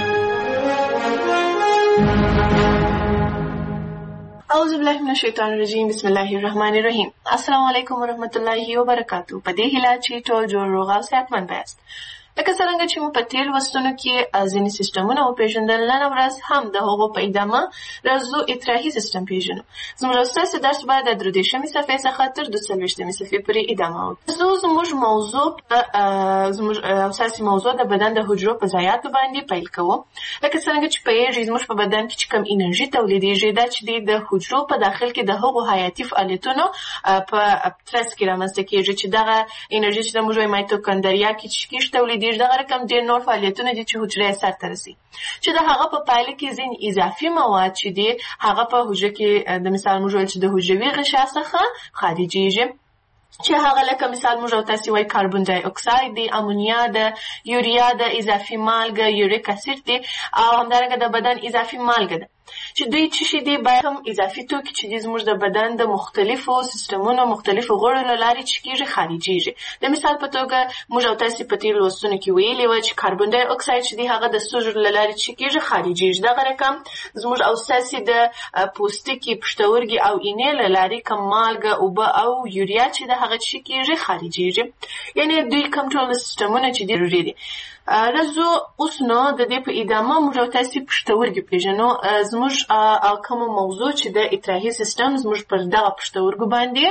اعوذ بالله من الشیطان الرجیم، بسم الله الرحمن الرحیم. السلام علیکم ورحمۃ اللہ وبرکاتہ. په دې هیله چې ټول جوړ روغ او صحتمند یاست. لکه څنګه چې مو په تیر لوستونو کې ځینې سیسټمونه وپېژندل، نن ورځ هم د هغو په ادامه راځو اطراحي سیسټم پېژنو. زموږ او ستاسو درس به د درې دېرشمې صفحې څخه تر دوه څلوېښتمې صفحې پورې ادامه وکړي. زه زموږ موضوع زموږ اساسي موضوع د بدن د حجرو په ضایعاتو باندې پیل کوو. لکه څنګه چې پوهېږئ زموږ په بدن کې چې کوم انرژي تولیدېږي، دا چې دی د حجرو په داخل کې د هغو حیاتي فعالیتونو په ترڅ کې رامنځته کېږي، چې دغه انرژي چې د موږ وایي مایتوکندریا کې چې کېږي تولیدېږي، دغه رقم ډېر نور فعالیتونه دي چې حجره یې سرته رسي، چې د هغه په پایله کې ځینې اضافي مواد چې دي هغه په حجره کې د مثال موږ ویل چې د حجروي غشا څخه خارجېږي، چې هغه لکه مثال موږ او تاسې وایي کاربن ډای اکساید دی، امونیا ده، یوریا ده، اضافي مالګه یوریک اسید دی، او همدارنګه د بدن اضافي مالګه ده، چې دوی څه شي دي باید هم اضافي توکي چې دي زموږ د بدن د مختلفو سیستمونو مختلفو غړو له لارې چې کېږي خارجېږي. د مثال په توګه موږ او تاسې په تېرو لوستونو کې ویلي وه چې کاربن ډای اکساید چې دی هغه د سږو له لارې چې کېږي خارجېږي. دغه رقم زموږ او ستاسې د پوستکي، پښتورګي او اینې له لارې کوم مالګه، اوبه او یوریا چې د هغه چې کېږي خارجېږي. یعنې دوی کوم ټول سیستمونه چې دي ضروري دي. راځو اوس نو د دې په ادامه موږ او تاسې پښتورګي پېژنو. زموږ کومه موضوع چې د اطراحي سیستم زموږ پر دغه پښتورګو باندې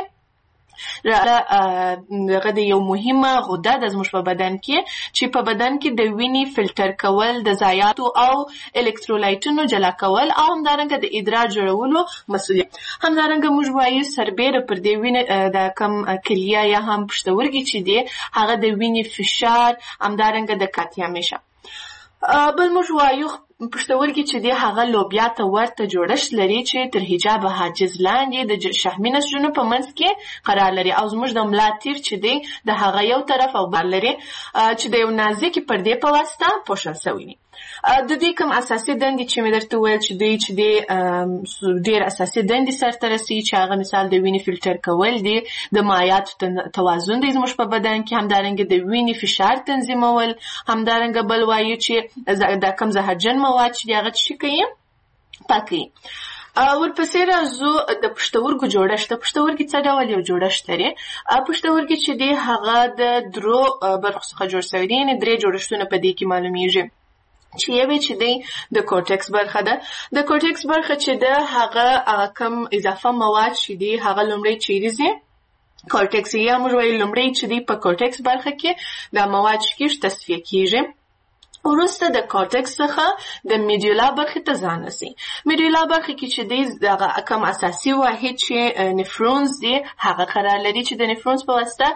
دغه د یو مهمه غده ده زموږ په بدن کې، چې په بدن کې د وینې فلټر کول، د ضایعاتو او الکترولایټونو جلا کول او همدارنګه د ادرار جوړولو مسؤلیت. همدارنګه موږ وایو سربیره پر دې وینې د کم کلیه یا هم پښتورګي چې دی هغه د وینې فشار، همدارنګه د کاتیا میشه. بل موږ وایو پښتورګي چې دی هغه لوبیا ته ورته جوړښت لري چې تر حجاب حاجز لاندې د شحمي نسجونو په منځ کې قرار لري، او زموږ د ملا تیر چې دی د هغه یو طرف او بل لري چې د یو نازکې پردې په واسطه پوښل شوی دي. د دوی کوم اساسي دندې چې مې درته وویل چې دوی چې دی ډېر اساسي دندې سرته رسوي، چې هغه مثال د وینې فلټر کول دي، د مایعاتو توازن دی زموږ په بدن کې، همدارنګه د وینې فشار تنظیمول، همدارنګه بل وایو چې د کم زهرجن مواد چې دی هغه څه کوي پاکوي. ورپسې راځو د پښتورګو جوړښت. د پښتورګي څه ډول یو جوړښت لري؟ پښتورګي چې دی هغه د درو برخو څخه جوړ شوی دي، یعنې درې جوړښتونه په دې کې معلومیږي، چې یوې چې دی د کورټکس برخه ده. د کورټکس برخه چې ده هغه کم اضافه مواد چې دی هغه لومړی چیرې ځي کورټکس یا موږ وایو لومړی چې دی په کورټکس برخه کې دا مواد شکیږي تصفیه کیږي وروسته د کورټکس څخه د میډیولا برخې ته ځان رسي. میډیولا برخه کې چې دی دغه کم اساسي واحد چې نفرونز دی هغه قرار لري چې د نفرونز په واسطه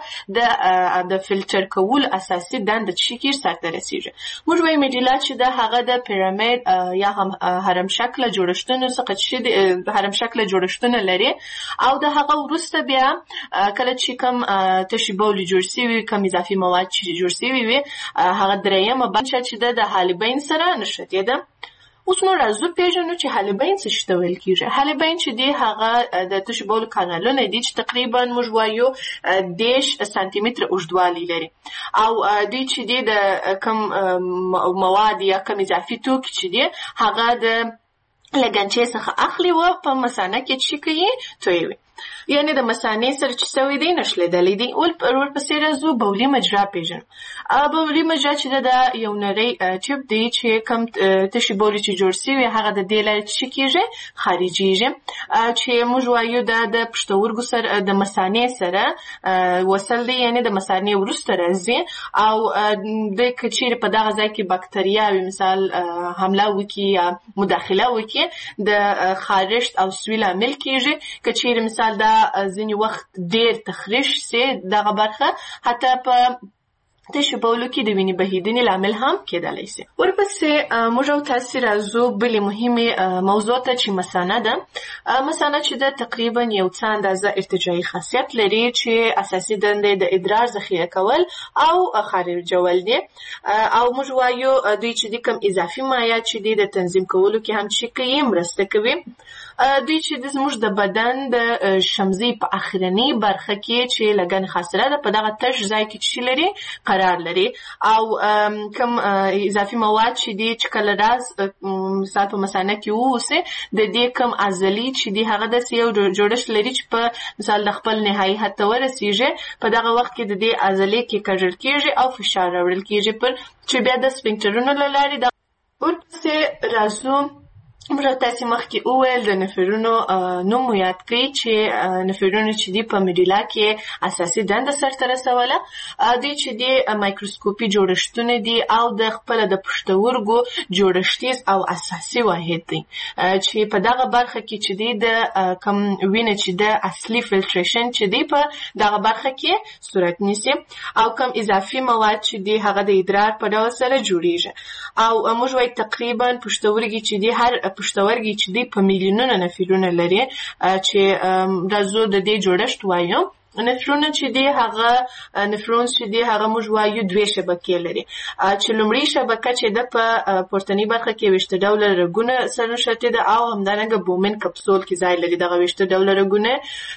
د د فلټر کول اساسي دنده چې کیږي سرته رسیږي. موږ وایو میډیولا چې د هغه د پیرامید یا هم هرم شکل جوړښتونو څخه چې هرم شکل جوړښتونه لري او د هغه وروسته بیا کله چې کم تشی بول جوړ شوی کم اضافي مواد چې جوړ شوی وي هغه دریمه برخه چې د حالبین سره نشته ده. اوس نو راځو پیژنو چې حالبین څه شته ویل کیږي. حالبین چې دی هغه د تشی بول کانالونه دي چې تقریبا موږ وایو دیش سانتي متر اوږدوالی لري او دوی چې دی د کم مواد یا کم اضافي توکي چې دی هغه د لګنچې څخه اخلي و په مثانه کې چې کوي تویوي یعنی د مثانې سره چې سوي دی نشلیدلی دی. ول ورپسې راځو بولي مجرا پیژنو. بولي مجرا چې د یو نری چپ دی چې کم تشی بولي چې جوړ شوی هغه د دې لارې چې کیږي خارجيږي چې موږ وایو د د پښتورګو سره د مثانې سره وصل دی یعنی د مثانې وروسته راځي او د کچیر په دغه ځای کې باکتریاوي مثال حمله وکي یا مداخله وکي د خارښت او سویل عامل کیږي کچیر مثال دا ځینې وخت ډیر تخریش سي دغه برخه حتی په تشی بولو کې د وینې بهیدنې لامل هم کېدلی سي. ورپسې موږ او تاسې راځو بلې مهمې موضوع ته چې مثانه ده. مثانه چې ده تقریبا یو څه اندازه ارتجاعي خاصیت لري چې اساسي دنده د ادرار ذخیره کول او خارجول دي او موږ وایو دوی چې د کم اضافي مایعات چې دي د تنظیم کولو کې هم چې کوي مرسته کوي. دوی چې د زموږ د بدن د شمزي په اخرنی برخه کې چې لګن خاصره ده په دغه تش ځای کې چې لري قرار لري او کم اضافي مواد چې دي چې کله راز مثال په مثانه کې ووسي د دې کم عضلي چې دي هغه د یو جوړښت لري چې په مثال د خپل نهایي حد ته ورسیږي په دغه وخت کې د دې عضلې کې کږل کېږي او فشار راوړل کېږي پر چې بیا د سفنکټرونو له لارې د ورپسې راځو موږ تاسې مخکې وویل د نفرونو نوم مو یاد کړئ چې نفرونو چې دي په میډیلا کې اساسي دنده سرته رسوله دوی چې دي مایکروسکوپي جوړښتونه دي او د خپله د پښتورګو جوړښتیز او اساسي واحد دی چې په دغه برخه کې چې دي د کم وینه چې د اصلي فلټریشن چې دي په دغه برخه کې صورت نیسي او کم اضافي مواد چې دي هغه د ادرار په ډول سره جوړیږي او موږ وایو تقریبا پښتورګي چې دي هر پښتورګي چې دی په میلیونونو نفرونه لري چې راځو د دې جوړښت وایو. نفرونه چې دی هغه نفرونز چې دی هغه موږ وایو دوه شبکې لري چې لومړی شبکه چې د په پورتنی برخه کې وشته ډوله رګونه سره نښتې ده او همدارنګه بومن کپسول کې ځای لري دغه وشته ډوله رګونه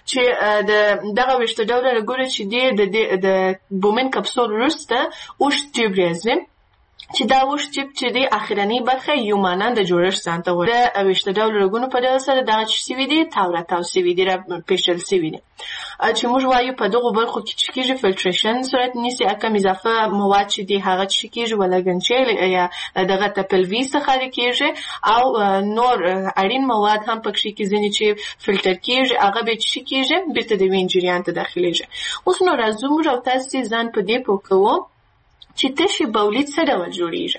چې د دغه وشته ډوله رګونه چې دی د بومن کپسول وروسته اوږد ټیوب راځي چې دا وښ ټیپ چې دی اخرنی برخه یو مانند جوړښت ځان ته وایي. د ویشته ډول رګونو په ډول سره دغه چې سوي دي تاو راتاو سوي دي راپیچل سوي دي چې موږ وایو په دغو برخو کې چې کېږي فلټریشن صورت نیسي کم اضافه مواد چې دي هغه چې کېږي ولګنچې یا دغه ته پلوي څخه کېږي او نور اړین مواد هم پکې کې ځینې چې فلټر کېږي هغه به چې کېږي بیرته د وین جریان ته داخليږي. اوس نو راځو موږ او تاسې ځان په دې پوه کوو چې تشی بولي څه ډول جوړیږي.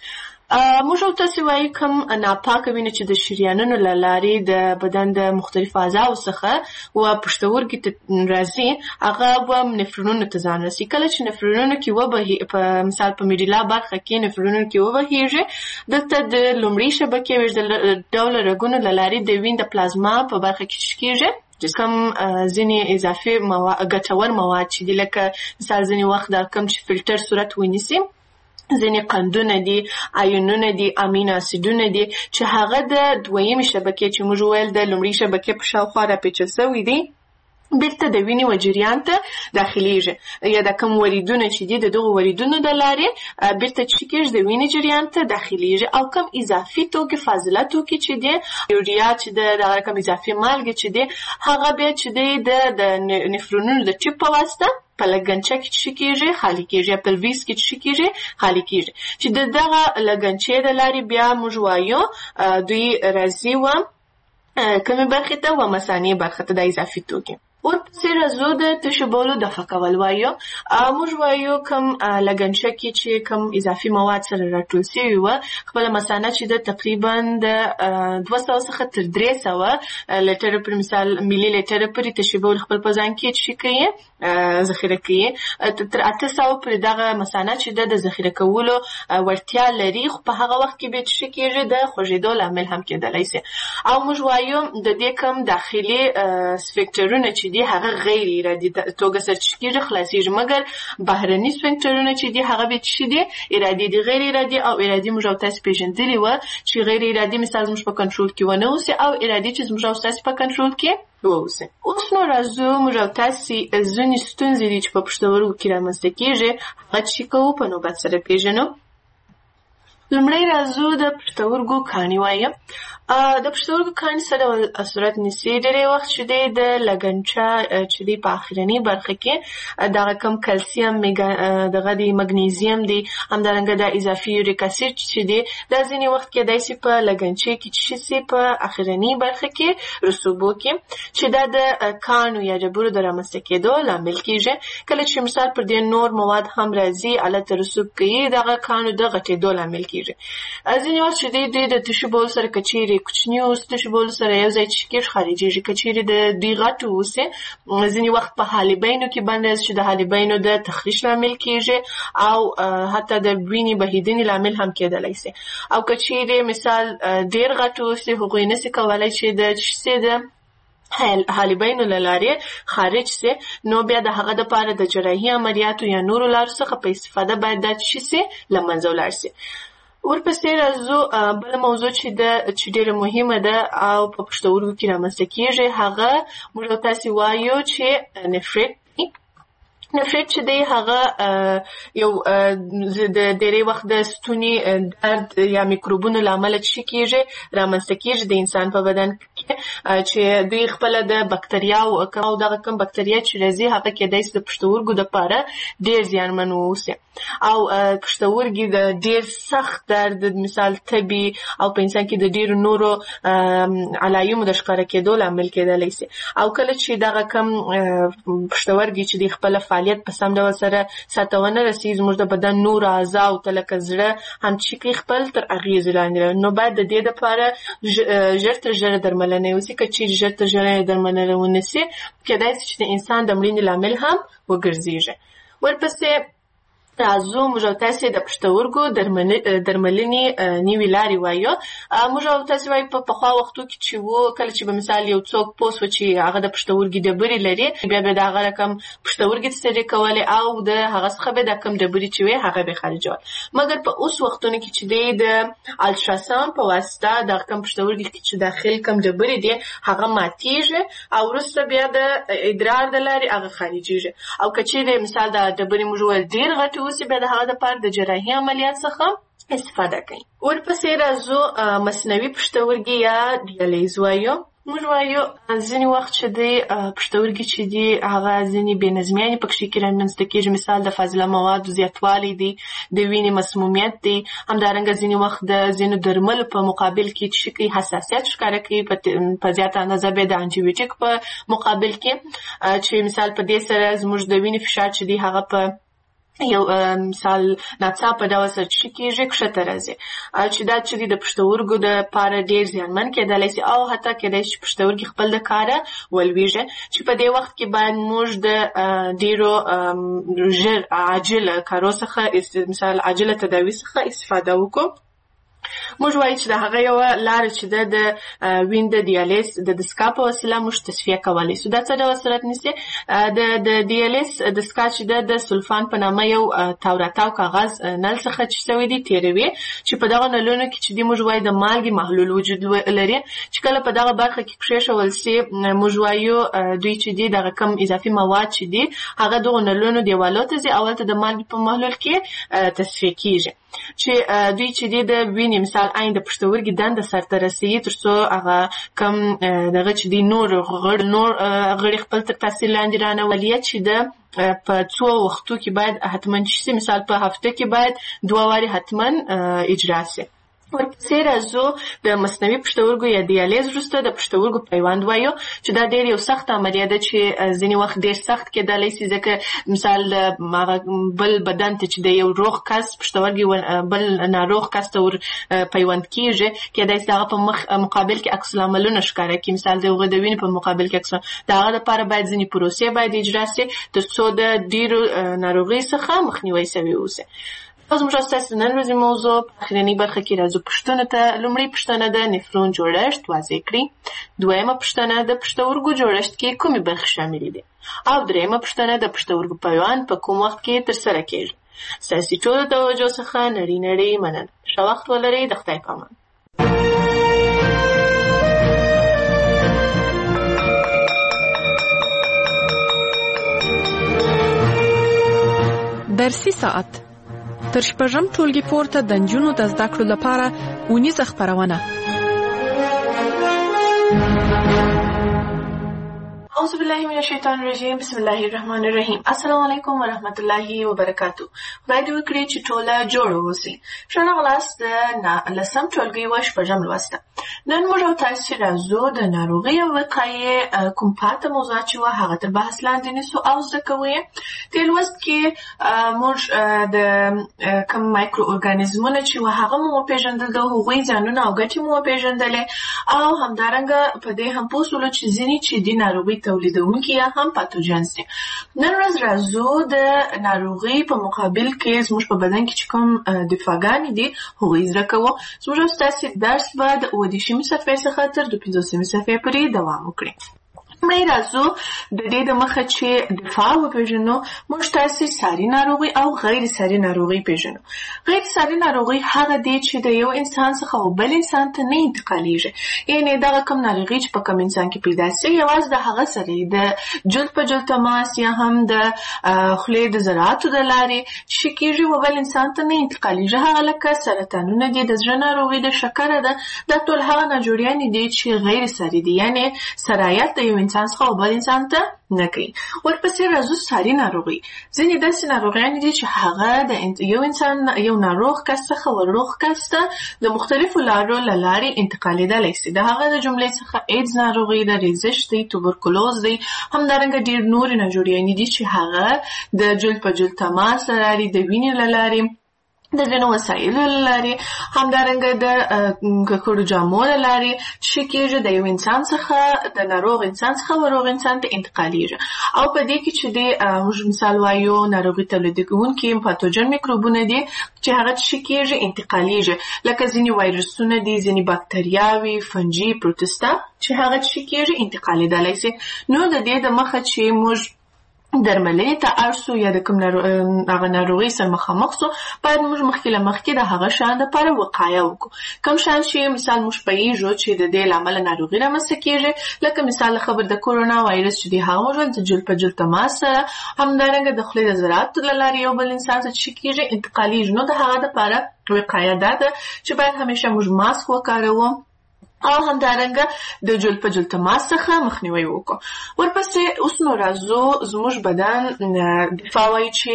موږ او تاسې وایو کوم ناپاکه وینه چې د شریانونو له لارې د بدن د مختلفو اعضاو څخه و پښتورګي ته راځي هغه و نفرونونو ته ځان رسي. کله چې نفرونونو کې وبهي په مثال په میډیلا برخه کې نفرونونو کې وبهیږي دلته د لومړۍ شبکې ویش ډوله رګونو له لارې د وین د پلازما په برخه کې کېږي چې کوم ځینې اضافي مواد ګټور مواد چې دي لکه مثال ځینې وخت دا کوم چې فلټر صورت ونیسي ځینې قندونه دي آیونونه دي امینو اسیدونه دي چې هغه د دویمې شبکې چې موږ ویل د لومړۍ شبکې په شاوخوا راپیچل سوي دي بیرته د وینې و جریان ته داخليږي یا د کوم وریدونه چې دي د دغو وریدونو د لارې بیرته چې کېږي د وینې جریان ته داخليږي او کوم اضافي توکي فاضله توکي چې دي یوریا چې د کوم اضافي مالګې چې دي هغه بیا چې دی د نفرونونو د ټیپ په واسطه په لګنچه کې چې کېږي خالي کېږي یا پلویس کې چې کېږي خالي کېږي چې د دغه لګنچې د لارې بیا موږ وایو دوی راځي و کومې برخې ته و مثانې برخه ته د اضافي توکي. ورپسې راځو د تشو بولو دفع کول وایو. موږ وایو کوم لګنچه کې چې کوم اضافي مواد سره راټول شوي وه خپله مثانه چې د تقریبا د دوه سوه څخه تر درې سوه لیټره پر مثال ملي لیټره پورې تشو بول خپل په ځان کې څه کوي ذخیره کوي. تر اته سوه پورې دغه مثانه چې د ذخیره کولو وړتیا لري خو په هغه وخت کې به څه کېږي د خوږېدو لامل هم کېدلی سي. او موږ وایو د دې کوم داخلي سفنکټرونه چې دي هغه غیر ارادي توګه سرچ کېږي خلاصېږي، مګر بهرني سفنکټرونه چې دي هغه به څه دي ارادي دي. غیر ارادي او ارادي موږ او تاسې پېژندلي وه چې غیر ارادي مثال زموږ په کنټرول کې ونه اوسي او ارادي چې زموږ او تاسې په کنټرول کې واوسي. اوس نو راځو موږ او تاسې ځینې ستونزې دي چې په پښتورګو کې رامنځته کېږي هغه څه کوو په نوبت سره پېژنو. لومړی راځو د پښتورګو کاڼي وایم. د پښتورګو کاڼي څه ډول صورت نیسي؟ ډېری وخت چې دی د لګنچه چې دی په اخرنۍ برخه کې دغه کم کلسیم دغه دی مګنیزیم دی همدارنګه د اضافي یوریک اسید چې دی دا ځینې وخت کېدای سي په لګنچې کې چې سي په اخرنۍ برخه کې رسوبو کې چې دا د کاڼو یا ډبرو د رامنځته کېدو لامل کېږي. کله چې مثال پر دې نور مواد هم راځي هلته رسوب کوي دغه کاڼو د غټېدو لامل کېږي. ځینې وخت چې دی دوی د تشو بول سره که چیرې کوچني اوس تشو بول سره یو ځای چې کېږي خارجېږي، که چیرې د دوی غټ اوسي ځینې وخت په حالبینو کې بند راځي چې د حالبینو د تخریش لامل کېږي او حتی د وینې بهېدنې لامل هم کېدلی سي. او که چیرې مثال ډېر غټ اوسي هغوی نسي کولی چې د چسې د حالبینو له لارې خارج سي، نو بیا د هغه دپاره د جراحي عملیاتو یا نورو لارو څخه په استفاده باید دا څه سي له منځه ولاړ سي. ورپسې راځو بله موضوع چې ده چې ډېره مهمه ده او په پښتورګو کې رامنځته کېږي هغه موږ تاسې وایو چې نفریت. نفریت چې دی هغه یو د ډېری وخت د ستوني درد یا میکروبونو له امله چې کېږي رامنځته کېږي د انسان په بدن کې چې دوی خپله د بکتریاو او دغه کوم بکتریا چې راځي هغه کېدای سي د پښتورګو دپاره ډېر زیانمن واوسي او پښتورګي د ډېر سخت درد مثال تبي او په انسان کې د ډېرو نورو علایمو د ښکاره کېدو لامل کېدلی سي. او کله چې دغه کوم پښتورګي چې د خپله فعالیت په سم ډول سره ساته ونه رسي زموږ د بدن نور اعضاو ته لکه زړه هم چې کوي خپل تر اغېزې لاندې نو باید د دې دپاره ژر تر ژره درملنه وسي. که چیرې ژر تر ژره درملنه ونه سي کېدای سي چې د انسان د مړینې لامل هم وګرځېږي. ورپسې راځو موږ او تاسې د پښتورګو درملنې نوې لارې وایو. موږ او تاسې وایو په پخوا وختو کې چې و کله چې به مثال یو څوک پوه سو چې هغه د پښتورګي ډبرې لري بیا به د هغه رقم پښتورګي ستړې کولې او د هغه څخه به دا کم ډبرې چې وې هغه به خارجول. مګر په اوس وختونو کې چې دی د الټراساوند په واسطه دغه کم پښتورګي کې چې داخل کم ډبرې دي هغه ماتېږي او وروسته بیا د ادرار د لارې هغه خارجېږي. او که چیرې مثال د ډبرې موږ وویل ډېر غټې اوسي بیا د هغه دپاره د جراحي عملیات څخه استفاده کوي. ورپسې راځو مصنوعي پښتورګي یا ډیالیز وایو. موږ وایو ځینې وخت چې دی پښتورګي چې دي هغه ځینې بې نظمیانې پکښې کې رامنځته کېږي مثال د فاضله موادو زیاتوالی دی د وینې مسمومیت دی همدارنګه ځینې وخت د ځینو درملو په مقابل کې چې کوي حساسیت ښکاره کوي په زیاته اندازه بیا د انټي بیوټیک په مقابل کې چې مثال په دې سره زموږ د وینې فشار چې دی هغه په یو مثال ناڅاپه ډول سره چې کېږي کښته راځي چې دا چې د پښتورګو دپاره ډېر زیانمن کېدلی سي او حتی کېدای شي پښتورګي خپل د کاره ولویږي چې په دې وخت کې باید موږ د ډېرو ژر عاجله کارو څخه مثال عاجله تداوي څخه استفاده وکړو. موږ وایو چې د هغه یوه لاره چې ده د وین د دیالیز د دستګاه په وسیله موږ تصفیه کولی سو. دا څه ډول صورت نیسي؟ د دیالیز دستګاه چې ده د سلفان په نامه یو تاو راتاو کاغذ نل څخه چې سوی دي تېروي چې په دغه نلونو کې چې دي موږ وایو د مالګې محلول وجود لري چې کله په دغه برخه کې کښېښول سي موږ وایو دوی چې دي دغه کم اضافي مواد چې دي هغه دغو نلونو دیوالو ته ځي او هلته د مالګې په محلول کې تصفیه کېږي چې دوی چې دي د وینې مثال عین د پښتورګي دنده سرته رسوي تر څو هغه کم دغه چې دي نور نور غړي خپل تر تاثیر لاندې رانولي چې د په څو وختو کې باید حتما چې مثال په هفته کې باید دوه وارې حتما اجرا سي. ورپسې راځو د مصنوعي پښتورګو یا دیالیز وروسته د پښتورګو پیوند وایو چې دا ډېر یو سخت عملیه ده چې ځینې وخت ډېر سخت کېدلی شي ځکه مثال بل بدن ته چې د یو روغ کس پښتورګي بل ناروغ کس ته ور پیوند کېږي کېدای شي د هغه په مقابل کې عکس العملونه ښکاره کړي مثال د هغه د وینې په مقابل کې عکس د هغه لپاره باید ځینې پروسې باید اجرا شي تر څو د ډېرو ناروغیو څخه مخنیوی شوی اوسي. زموږ ستاسو نن ورځې موضوع په اخرنۍ برخه کې راځو پوښتنو ته. لومړۍ پوښتنه د نفرون جوړښت واضح کړي. دویمه پوښتنه د پښتورګو جوړښت کې کومې برخې شاملې دي او دریمه پوښتنه د پښتورګو پیوند په کوم وخت کې ترسره کېږي. ستاسو ټولو توجه څخه نړۍ نړۍ مننه. ښه وخت ولرئ. د خدای په امان. درسي ساعت تر شپږم ټولګي پورته د نجونو د زده کړو لپاره اونیزه خپرونه. اعوذ بالله من الشیطان الرجیم. بسم الله الرحمن الرحیم. السلام علیکم ورحمت الله وبرکاتو. خدای دې وکړي چې ټوله جوړ اوسئ. ښه راغلاست د لسم ټولګي و شپږم لوسته. نن موږ او تاسو راځو د ناروغۍ او وقایې کوم پاته موضوعات چې وه هغه تر بحث لاندې نیسو او زده کوو یې. دې لوست کې موږ د کوم مایکرو ارګانیزمونه چې وه هغه مو وپېژندل د هغوی زیانونه او ګټې مو وپېژندلې او همدارنګه په دې هم پوه شولو چې ځینې چې دې ناروغۍ تولیدونکي یا هم پاتوجنز دي. نن ورځ راځو د ناروغۍ په مقابل کې زموږ په بدن کې چې کوم دفاعګانې دي هغوی زده کوو. زموږ او ستاسې درس به د اووه دېرشمې صفحې څخه تر دوه پنځوسمې صفحې پورې دوام وکړي. لومړی راځو د دې د مخه چې دفاع وپېژنو موږ تاسې ساري ناروغۍ او غیر ساري ناروغۍ پېژنو. غیر ساري ناروغۍ هغه دی چې د یو انسان څخه او بل انسان ته نه انتقالېږي. یعنې دغه کوم ناروغي چې په کوم انسان کې پیدا شي یوازې د هغه سره د جلد په جلد تماس یا هم د خولې د ذراتو د لارې چې کېږي و بل انسان ته نه انتقالېږي. هغه لکه سرطانونه دي، د زړه ناروغي ده، شکره ده. دا ټول هغه ناجوړیانې دي چې غیر ساري دي یعنې سرایت د یو انسان څخه او بل انسان ته نه کوي. ورپسې راځو ساري ناروغي. ځینې داسې ناروغیانې دي چې هغه د یو انسان یو ناروغ کس څخه ور روغ کس ته د مختلفو لارو له لارې انتقالېدلی شي. د هغه د جملې څخه ایډز ناروغي ده، ریزش دی، توبرکلوز دی، همدارنګه ډېر نورې ناجوړیانې دي چې هغه د جلد په جلد تماس له لارې، د وینې له لارې، د ځینو وسایلو له لارې، همدارنګه د ککړو جامو له لارې چې کېږي د یو انسان څخه د ناروغ انسان څخه ور روغ انسان ته انتقالېږي. او په دې کې چې د موږ مثال وایو ناروغي تولیدونکي پاتوجن میکروبونه دي چې هغه چې کېږي انتقالېږي، لکه ځینې وایرسونه دي، ځینې باکتریاوې، فنجي، پروتستا چې هغه چې کېږي انتقالېدلی شي. نو د دې د مخه چې موږ درملنې ته اړ سو یا د کوم هغه ناروغۍ سره مخامخ سو باید موږ مخکې له مخکې د هغه شیان دپاره وقایه وکړو. کوم شیان چې مثال موږ پوهېږو چې د دې له امله ناروغي رامنځته کېږي، لکه مثال خبر د کورونا وایرس چې دی هغه موږ د جلد په جلد تماس سره، همدارنګه د خولې د ذراتو له لارې یو بل انسان ته چې کېږي انتقالېږي. نو د هغه دپاره وقایه دا ده چې باید همیشه موږ ماسک وکاروو او همدارنګه د جلد په جلد تماس څخه مخنیوی وکړو. ورپسې اوس نو راځو زموږ بدن دفاع وایي چې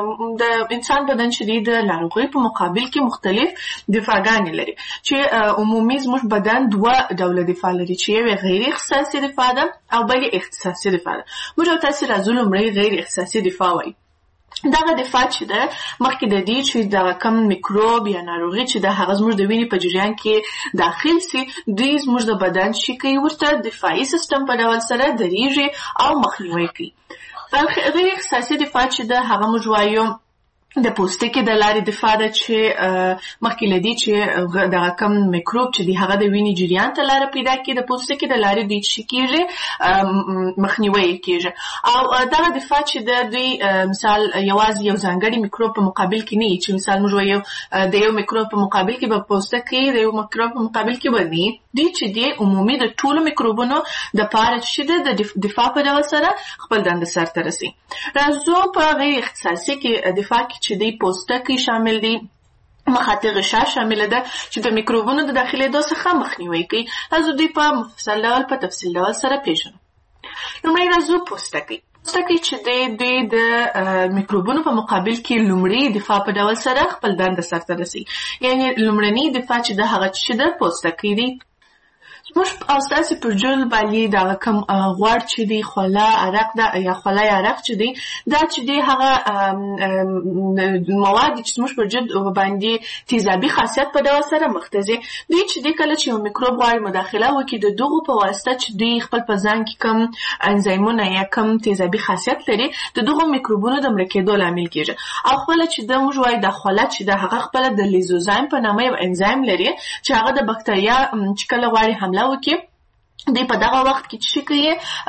د انسان بدن چې دی د ناروغۍ په مقابل کې مختلف دفاعګانې لري چې عمومي زموږ بدن دوه ډوله دفاع لري چې یو غیر اختصاصي دفاع ده او بل اختصاصي دفاع ده. موږ او تاسې راځو لومړی غیر اختصاصي دفاع وایي. دغه دفاع چې ده مخکې د دې چې دغه کم میکروب یا ناروغي چې ده هغه زموږ د وینې په جریان کې داخل سي، دوی زموږ د بدن چې کوي ورته دفاعي سیستم په ډول سره درېږي او مخنیوی کوي. غیر اختصاصي دفاع چې ده هغه موږ وایو د پوستکي د لارې دفاع ده چې مخکې له دې چې دغه کم میکروب چې دی هغه د وینې جریان ته لاره پیدا کړي، د پوستکي د لارې دوی چې کېږي مخنیوی یې کېږي. او دغه دفاع چې د دوی مثال یوازې یو ځانګړي میکروب په مقابل کې نه وي چې مثال موږ وایو د یو میکروب په مقابل کې به پوستکي د یو میکروب په مقابل کې به نه دوی چې دی عمومي د ټولو میکروبونو دپاره چې ده د دفاع په ډول سره خپل دنده سرته رسوي. راځو په غیر اختصاصي کې دفاع کې چې دی پوستکی شامل دی، مخاطی غشا شامل ده چې د میکروبونو د داخلېدو څخه مخنیوی کوي. راځو دوی په مفصل ډول په تفصیل ډول سره پیژنو. لومړی راځو پوستکی. پوستکی چې دی دوی د میکروبونو په مقابل کې لومړی دفاع په ډول سره خپل دنده سرته رسوي. یعنې لومړنی دفاع چې د هغه چې د پوستکی دی. زموږ او ستاسې پر جلد باندې دغه کوم غوړ چې دی، خوله، عرق ده یا خوله یا عرق چې دی، دا چې دی هغه مواد چې زموږ پر جلد باندې تیزابي خاصیت په ډول سره مخ ته ځي. دوی چې دی کله چې یو میکروب غواړي مداخله وکړي، د دغو په واسطه چې دوی خپل په ځان کې کوم انزایمونه یا کوم تیزابي خاصیت لري، د دغو میکروبونو د مړه کېدو لامل کېږي. او خپله چې د موږ وایو د خوله چې د هغه خپله د لیزوزایم په نامه یو انزایم لري چې هغه د بکتریا چې کله غواړي حمله وکړي، دوی په دغه وخت کې چې کوي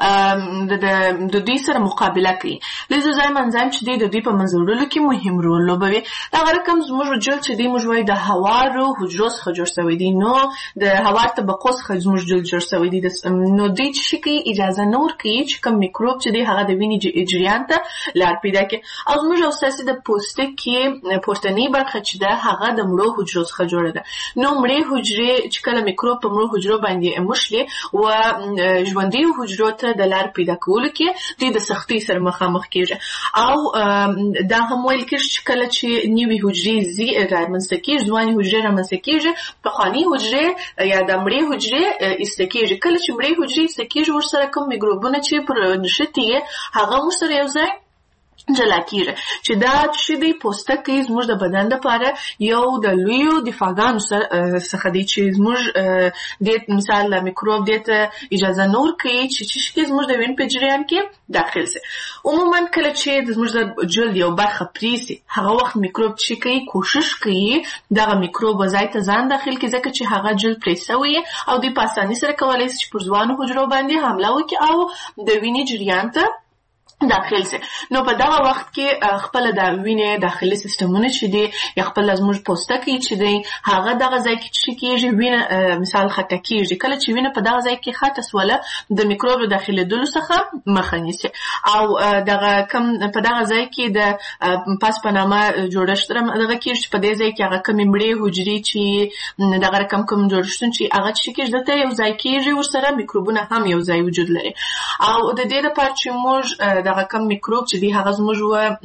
د دوی سره مقابله کوي. لیزوزایم انزایم چې دی د دوی په منځ وړلو کې مهم رول لوبوي. دغه رقم زموږ جلد چې دی موږ وایو د هوارو حجرو څخه جوړ شوی دی، نو د هوار طبقو څخه زموږ جلد جوړ شوی دی. نو دوی چې کوي اجازه نه ورکوي چې کوم میکروب چې دی هغه د وینې جریان ته لار پیدا کړي. او زموږ او ستاسې د پوستکي پورتنۍ برخه چې ده هغه د مړو حجرو څخه جوړه ده. نو مړې حجرې چې کله میکروب په مړو حجرو باندې موښلي و ژوندیو حجرو ته د لار پیدا کولو کې دوی د سختۍ سره مخامخ کېږي. او دا هم ویل کېږي چې کله چې نوې حجرې رامنځته کېږي، ځوانې حجرې رامنځته کېږي، پخوانۍ حجرې یا د مړې حجرې ایسته کېږي. کله چې مړې حجرې ایسته کېږي، ورسره کوم میکروبونه چې پر نښتي یې هغه ورسره یو ځای جلا کېږي. چې دا چې دی پوستکی زموږ د بدن لپاره یو د لویو دفاعګانو څخه دی چې زموږ دې مثال میکروب دې ته اجازه نه ورکوي چې چې زموږ د وینې په جریان کې داخل شي. عموما کله چې زموږ د جلد یو برخه پرې شي، هغه وخت میکروب چې کوي کوشش کوي دغه میکروب ځای ته ځان داخل کړي، ځکه چې هغه جلد پرې شوی او دوی په اسانۍ سره کولی شي چې پر ځوانو حجرو باندې حمله وکړي او د وینې جریان ته داخل سي. نو په دغه وخت کې خپل د وینې داخلي سیستمونه چې دي یا خپل زموږ پوستکی چې دی هغه دغه ځای کې چې کېږي وینه مثال خطا کېږي. کله چې وینه په دغه ځای کې خطا سوله د میکروب داخلېدلو څخه مخه نیسي. او دغه کم په دغه ځای کې د پاس په نامه جوړښت دغه کېږي چې په دې ځای کې هغه کمې مړې حجرې چې دغه رقم کوم جوړښتونه چې هغه چې کېږي دلته یو ځای کېږي، ورسره میکروبونه هم یو ځای وجود لري. او د دې لپاره چې موږ دغه کم میکروب چې دی هغه زموږ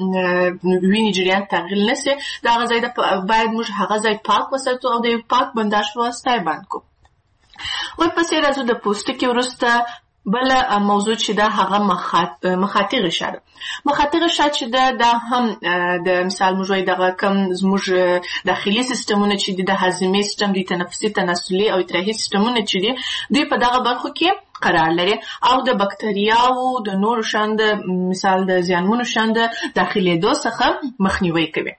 وینې جریان تغییر نشي، دغه ځای باید موږ هغه ځای پاک وساتو او د یو پاک بنداژ په واسطه یې بند کړو. ورپسې راځو د پوستکي وروسته بله موضوع چې ده هغه مخاطي غشا ده. مخاطي غشا چې ده دا هم د مثال موږ وایو دغه کم زموږ داخلي سیستمونه چې دي، د هاضمې سیستم دي، تنفسي، تناسلي او ادراحي سیستمونه چې دي، دوی په دغه برخو کې قرار لري او د بکتریاوو د نورو شان د مثال د زیانمنو شان د داخلېدو څخه مخنیوی کوي.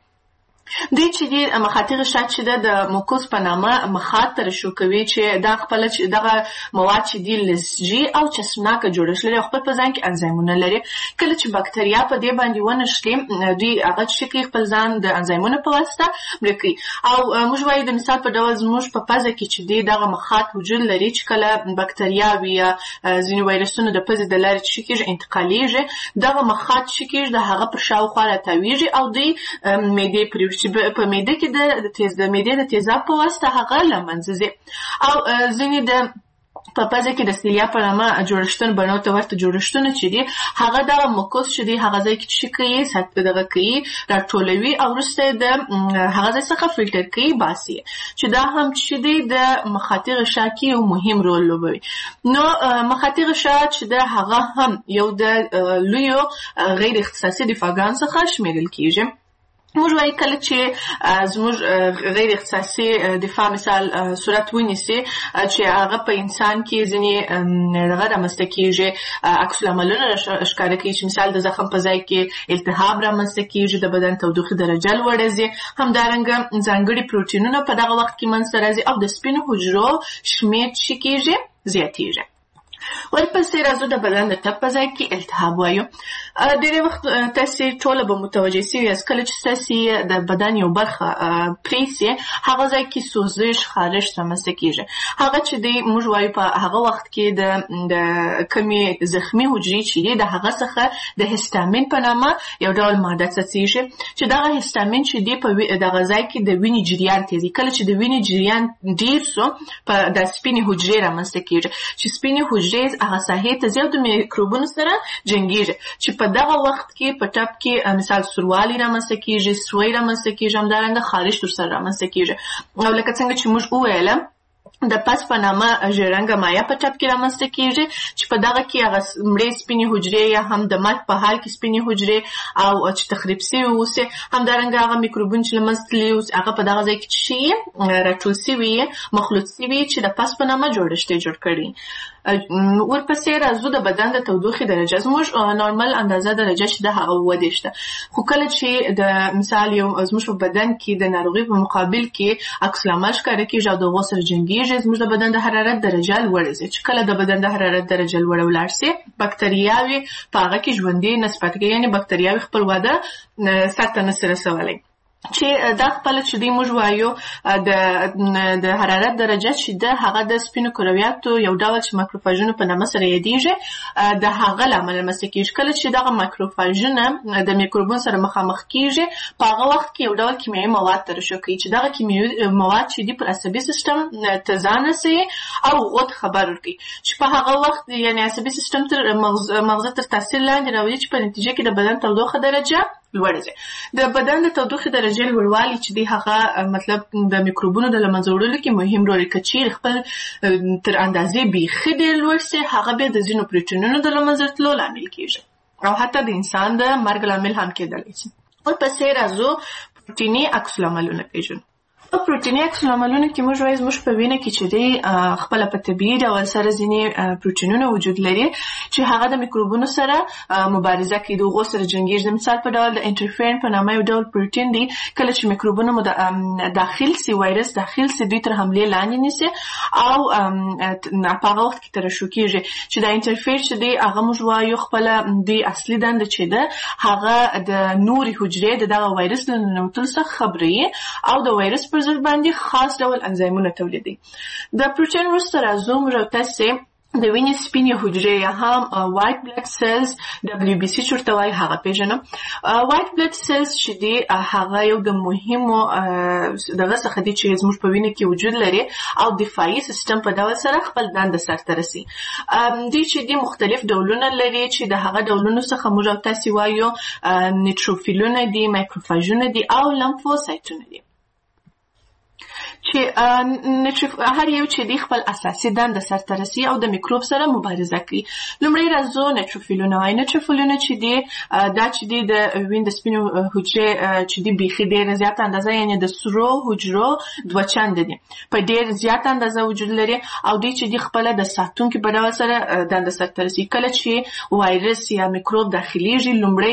دوی چې دی مخاطي غشا چې ده د موکوس په نامه مخاط ترشح کوي چې دا خپله چې دغه مواد چې دي لزجي او چسبناکه جوړښت لري او خپل په ځان کې انزایمونه لري. کله چې بکتریا په دې باندې ونښلي، دوی هغه چې کوي خپل ځان د انزایمونو په واسطه مړه کوي. او موږ وایو د مثال په ډول زموږ په پزه کې چې دی دغه مخاط وجود لري چې کله بکتریاوې یا ځینې وایرسونه د پزې د لارې چې کېږي انتقالېږي، دغه مخاط چې کېږي د هغه پر شاوخوا راتاویږي او دوی معدې پرېوځي چې په معده کې د تیز د معدې د تیزاب په واسطه هغه له منځه ځي. او ځینې د په پزه کې د سیلیا په نامه جوړښتونه بڼو ته ورته جوړښتونه چې دي هغه دغه موکوس چې دی هغه ځای کې چې کوي سات دغه کوي راټولوي او وروسته د هغه ځای څخه فلټر کوي باسي، چې دا هم چې دی د مخاطي غشا کې یو مهم رول لوبوي. نو مخاطي غشا چې د هغه هم یو د لویو غیر اختصاصي دفاعګانو څخه شمیرل کېږي. موږ وایو کله چې زموږ غیر اختصاصي دفاع مثال صورت ونیسي چې هغه په انسان کې ځینې دغه رامنځته کېږي، عکس العملونه ښکاره کوي چې مثال د زخم په ځای کې التهاب رامنځته کېږي، د بدن تودوخې درجه لوړه ځي، همدارنګه ځانګړي پروټینونه په دغه وخت کې منځته راځي او د سپینو حجرو شمېر چې کېږي زیاتېږي. ورپسې راځو د بدن د ټپ په ځای کې التهاب وایو. ډېری وخت تاسې ټوله به متوجه سوي یاست کله چې تاسې د بدن یو برخه پرې سي هغه ځای کې سوزش خارش رامنځته کېږي. هغه چې دی موږ وایو په هغه وخت کې د د کمې زخمي حجرې چې دي د هغه څخه د هستامین په نامه یو ډول ماده څڅېږي چې دغه هستامین چې دی په دغه ځای کې د وینې جریان تېزوي. کله چې د وینې جریان ډېر سو په د سپینې حجرې رامنځته کېږي چې سپینې حجرې حجرې هغه ساحې ته ځي او د میکروبونو سره جنګیږي چې په دغه وخت کې په ټپ کې مثال سوروالی رامنځته کېږي، سوی رامنځته کېږي، همدارنګه خارش ورسره رامنځته کېږي. او لکه څنګه چې موږ وویله د پس په نامه ژیړرنګه مایع په ټپ کې رامنځته کېږي چې په دغه کې هغه مړې سپینې حجرې یا هم د مرګ په حال کې سپینې حجرې او چې تخریب سوي اوسي، همدارنګه هغه میکروبونه چې له منځه تللي اوسي هغه په دغه ځای کې څه شي راټول سوي مخلوط سوي چې د پس په نامه جوړښت یې جوړ کړي. ورپسې راځو د بدن د تودوخې درجه. زموږ نورمال اندازه درجه چې د هغه اووه دېرش ده، خو کله چې د مثال یو زموږ په بدن کې د ناروغۍ په مقابل کې عکس العمل ښکاره کېږي او د هغو سره جنګېږي، زموږ د بدن د حرارت درجه لوړه ځي. چې کله د بدن د حرارت درجه لوړه ولاړ سي، بکتریاوې په هغه کې ژوندۍ نسبت کوي، یعنې بکتریاوې خپل وده سرته نسي رسولی. چې دا خپل چې دی موږ وایو د د حرارت درجه چې د هغه د سپینو کرویاتو یو ډول چې مایکروفاژونه په نامه سره یادېږي د هغه له امله رامنځته کېږي. کله چې دغه مایکروفاژونه د میکروبونو سره مخامخ کېږي، په هغه وخت کې یو ډول کیمیاوي مواد ترشح کوي چې دغه کیمیاوي مواد چې دي پر عصبي سیستم ته ځان رسوي او هغو ته خبر ورکوي چې په هغه وخت یعنې عصبي سیستم تر مغزه تر تاثیر لاندې راولي چې په نتیجه کې د بدن تودوخه درجه لوړه ځي. د بدن د تودوخې درجې لوړوالی چې دی هغه مطلب د میکروبونو د له منځه وړلو کې مهم رول لري. که چیرې خپل تر اندازې بیخي ډېر لوړ سي، هغه بیا د ځینو پروټینونو د له منځه تلو لامل کېږي او حتی د انسان د مرګ لامل هم کېدلی شي. ورپسې راځو پروټیني عکس العملونه پېژنو. په پروټیني عکس العملونو کې موږ وایو زموږ په وینه کې چې دی خپله په طبیعي ډول سره ځینې پروټینونه وجود لري چې هغه د میکروبونو سره مبارزه کوي، د هغو سره جنګېږي. د مثال په ډول د انټرفیرن په نامه یو ډول پروټین دی، کله چې میکروبونه مو داخل سي، وایرس داخل سي، دوی تر حملې لاندې نیسي او په هغه وخت کې ترشح کېږي چې دا انټرفیر چې دی هغه موږ وایو خپله د اصلي دنده چې ده هغه د نورې حجرې د دغه وایرس له ننوتلو څخه خبروي او د وایرس پر ضد باندې خاص ډول انزایمونه تولیدوي. د پروټین وروسته راځو موږ او تاسې د وینې سپینې حجرې یا هم وایټ بلډ سیلز دبلیو بي سي چې ورته وایي هغه پېژنو. وایټ بلډ سیلز چې دی هغه یو د مهمو دغه څخه دی چې زموږ په وینه کې وجود لري او دفاعي سیستم په ډول سره خپل دنده سرته رسي. دوی چې دی مختلف ډولونه لري چې د هغه ډولونو څخه موږ او تاسې وایو نیټروفیلونه دي، مایکروفاژونه دي او لمفوسایټونه دي چې هر یو چې دی خپل اساسي دنده سرته رسي او د میکروب سره مبارزه کوي. لومړی راځو نیټروفیلونه وایي. نیټروفیلونه چې دی دا چې دی د وینې د سپینو حجرې چې دی بیخي ډېره زیاته اندازه یعنې د سرو حجرو دوه چنده دي، په ډېر زیاته اندازه وجود لري او دوی چې دی خپله د ساتونکي په ډول سره دنده سرته رسي. کله چې وایرس یا میکروب داخلیږي، لومړی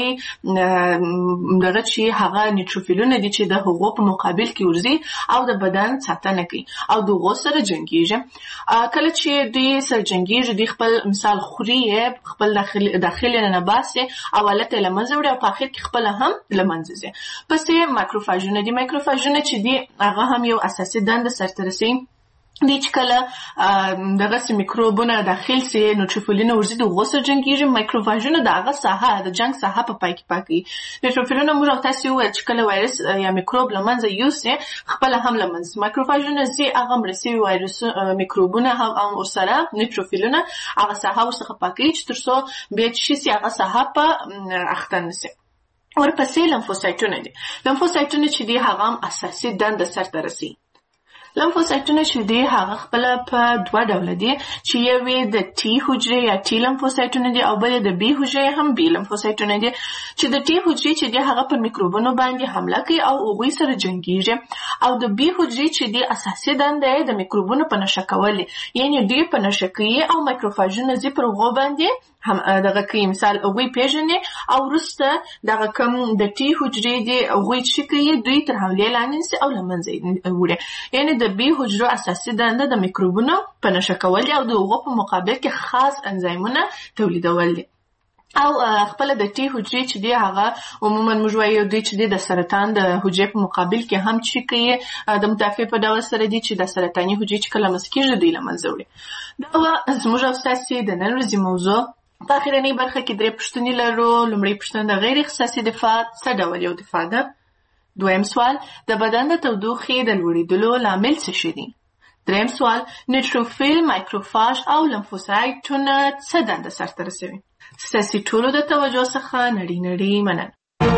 دغه چې هغه نیټروفیلونه دي چې د هغو په مقابل کې ورځي او د بدن ساتنه کوي او د هغو سره جنګېږي. کله چې دوی سره جنګېږي، دوی خپل مثال خوري یې خپل داخل یې نه باسي او حالت یې له منځه وړي او په اخر کې خپله هم له منځه ځي. پسې مایکروفاژونه دي. مایکروفاژونه چې دي هغه هم یو اساسي دنده سرته رسوي. دی چې کله دغسې میکروبونه داخل سي، نیټروفیلونه ورځي، د هغو سره جنګېږي. مایکروفاژونه د هغه ساحه د جنګ ساحه په پای کې پاکوي. نیټروفیلونه موږ او تاسې وویل چې کله وایرس یا میکروب له منځه یوسي، خپله هم له منځه. مایکروفاژونه ځي، هغه مړه سوي وایرس میکروبونه هم ورسره نیټروفیلونه هغه ساحه ورڅخه پاکوي چې تر څو بیا چې شي سي هغه ساحه په اخته نه سي. ورپسې لمفوسایټونه دي. لمفوسایټونه چې دي هغه هم اساسي دنده سرته رسي. لمفوسایټونه چې دي هغه خپله په دوه ډوله دي چې یو یې د ټي حجرې یا ټي لمفوسایټونه دي او بل یې د بي حجرې هم بي لمفوسایټونه دي. چې د ټي حجرې چې دي هغه پر میکروبونو باندې حمله کوي او هغوی سره جنګېږي او د بي حجرې چې دي اساسي دنده یې د میکروبونو په نشه کول دي، یعنې دوی په نشه کوي او مایکروفاژونه ځي پر هغو باندې هم دغه کوي. مثال هغوی پېژني او وروسته دغه کوم د ټي حجرې دي هغوی څه کوي، دوی تر حملې لاندې نیسي او له منځه یې وړي. یعنې د بي حجرو اساسي دنده د میکروبونو په نشه کول دي او د هغو په مقابل کې خاص انزایمونه تولیدول دي. او خپله د ټي حجرې چې دی هغه عموما موږ وایو دوی چې دی د سرطان د حجرې په مقابل کې هم چې کوي د مدافع په ډول سره دي چې د سرطاني حجرې چې کله مسکېږي دوی له منځه وړي. دا وه زموږ او ستاسې د نن ورځې موضوع. په اخرنۍ برخه کې درې پوښتنې لرو. لومړۍ پوښتنه د غیر اختصاصي دفاع څه ډول یو دفاع ده؟ دویم سوال د بدن د تودوخې د لوړېدلو لامل څه شی دی؟ دریم سوال نیوټروفیل، مایکروفاج او لمفوسایټونه څه دنده سرته رسوي؟ ستاسې ټولو د توجه څخه نړۍ نړۍ مننه.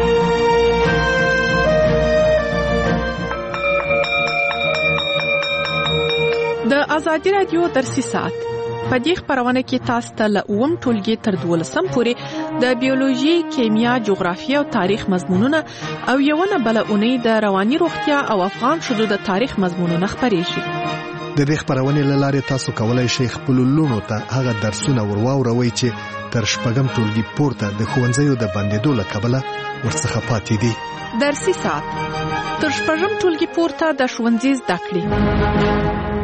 د ازادي رادیو درسي ساعت په دې خپرونه کې تاسو ته له اووم ټولګي تر دولسم پورې د بیولوژي، کیمیا، جغرافیه او تاریخ مضمونونه او یو نه بل اونۍ د رواني روغتیا او افغان ښځو د تاریخ مضمونونه خپرې شي. د دې خپرونې له لارې تاسو کولای شئ خپل لونو ته هغه درسونه ورواوروئ چې تر شپږم ټولګي پورته د ښوونځیو د بندېدو له کبله ورڅخه پاتې دي. درسي ساعت تر شپږم ټولګي پورته د ښوونځي زده کړې.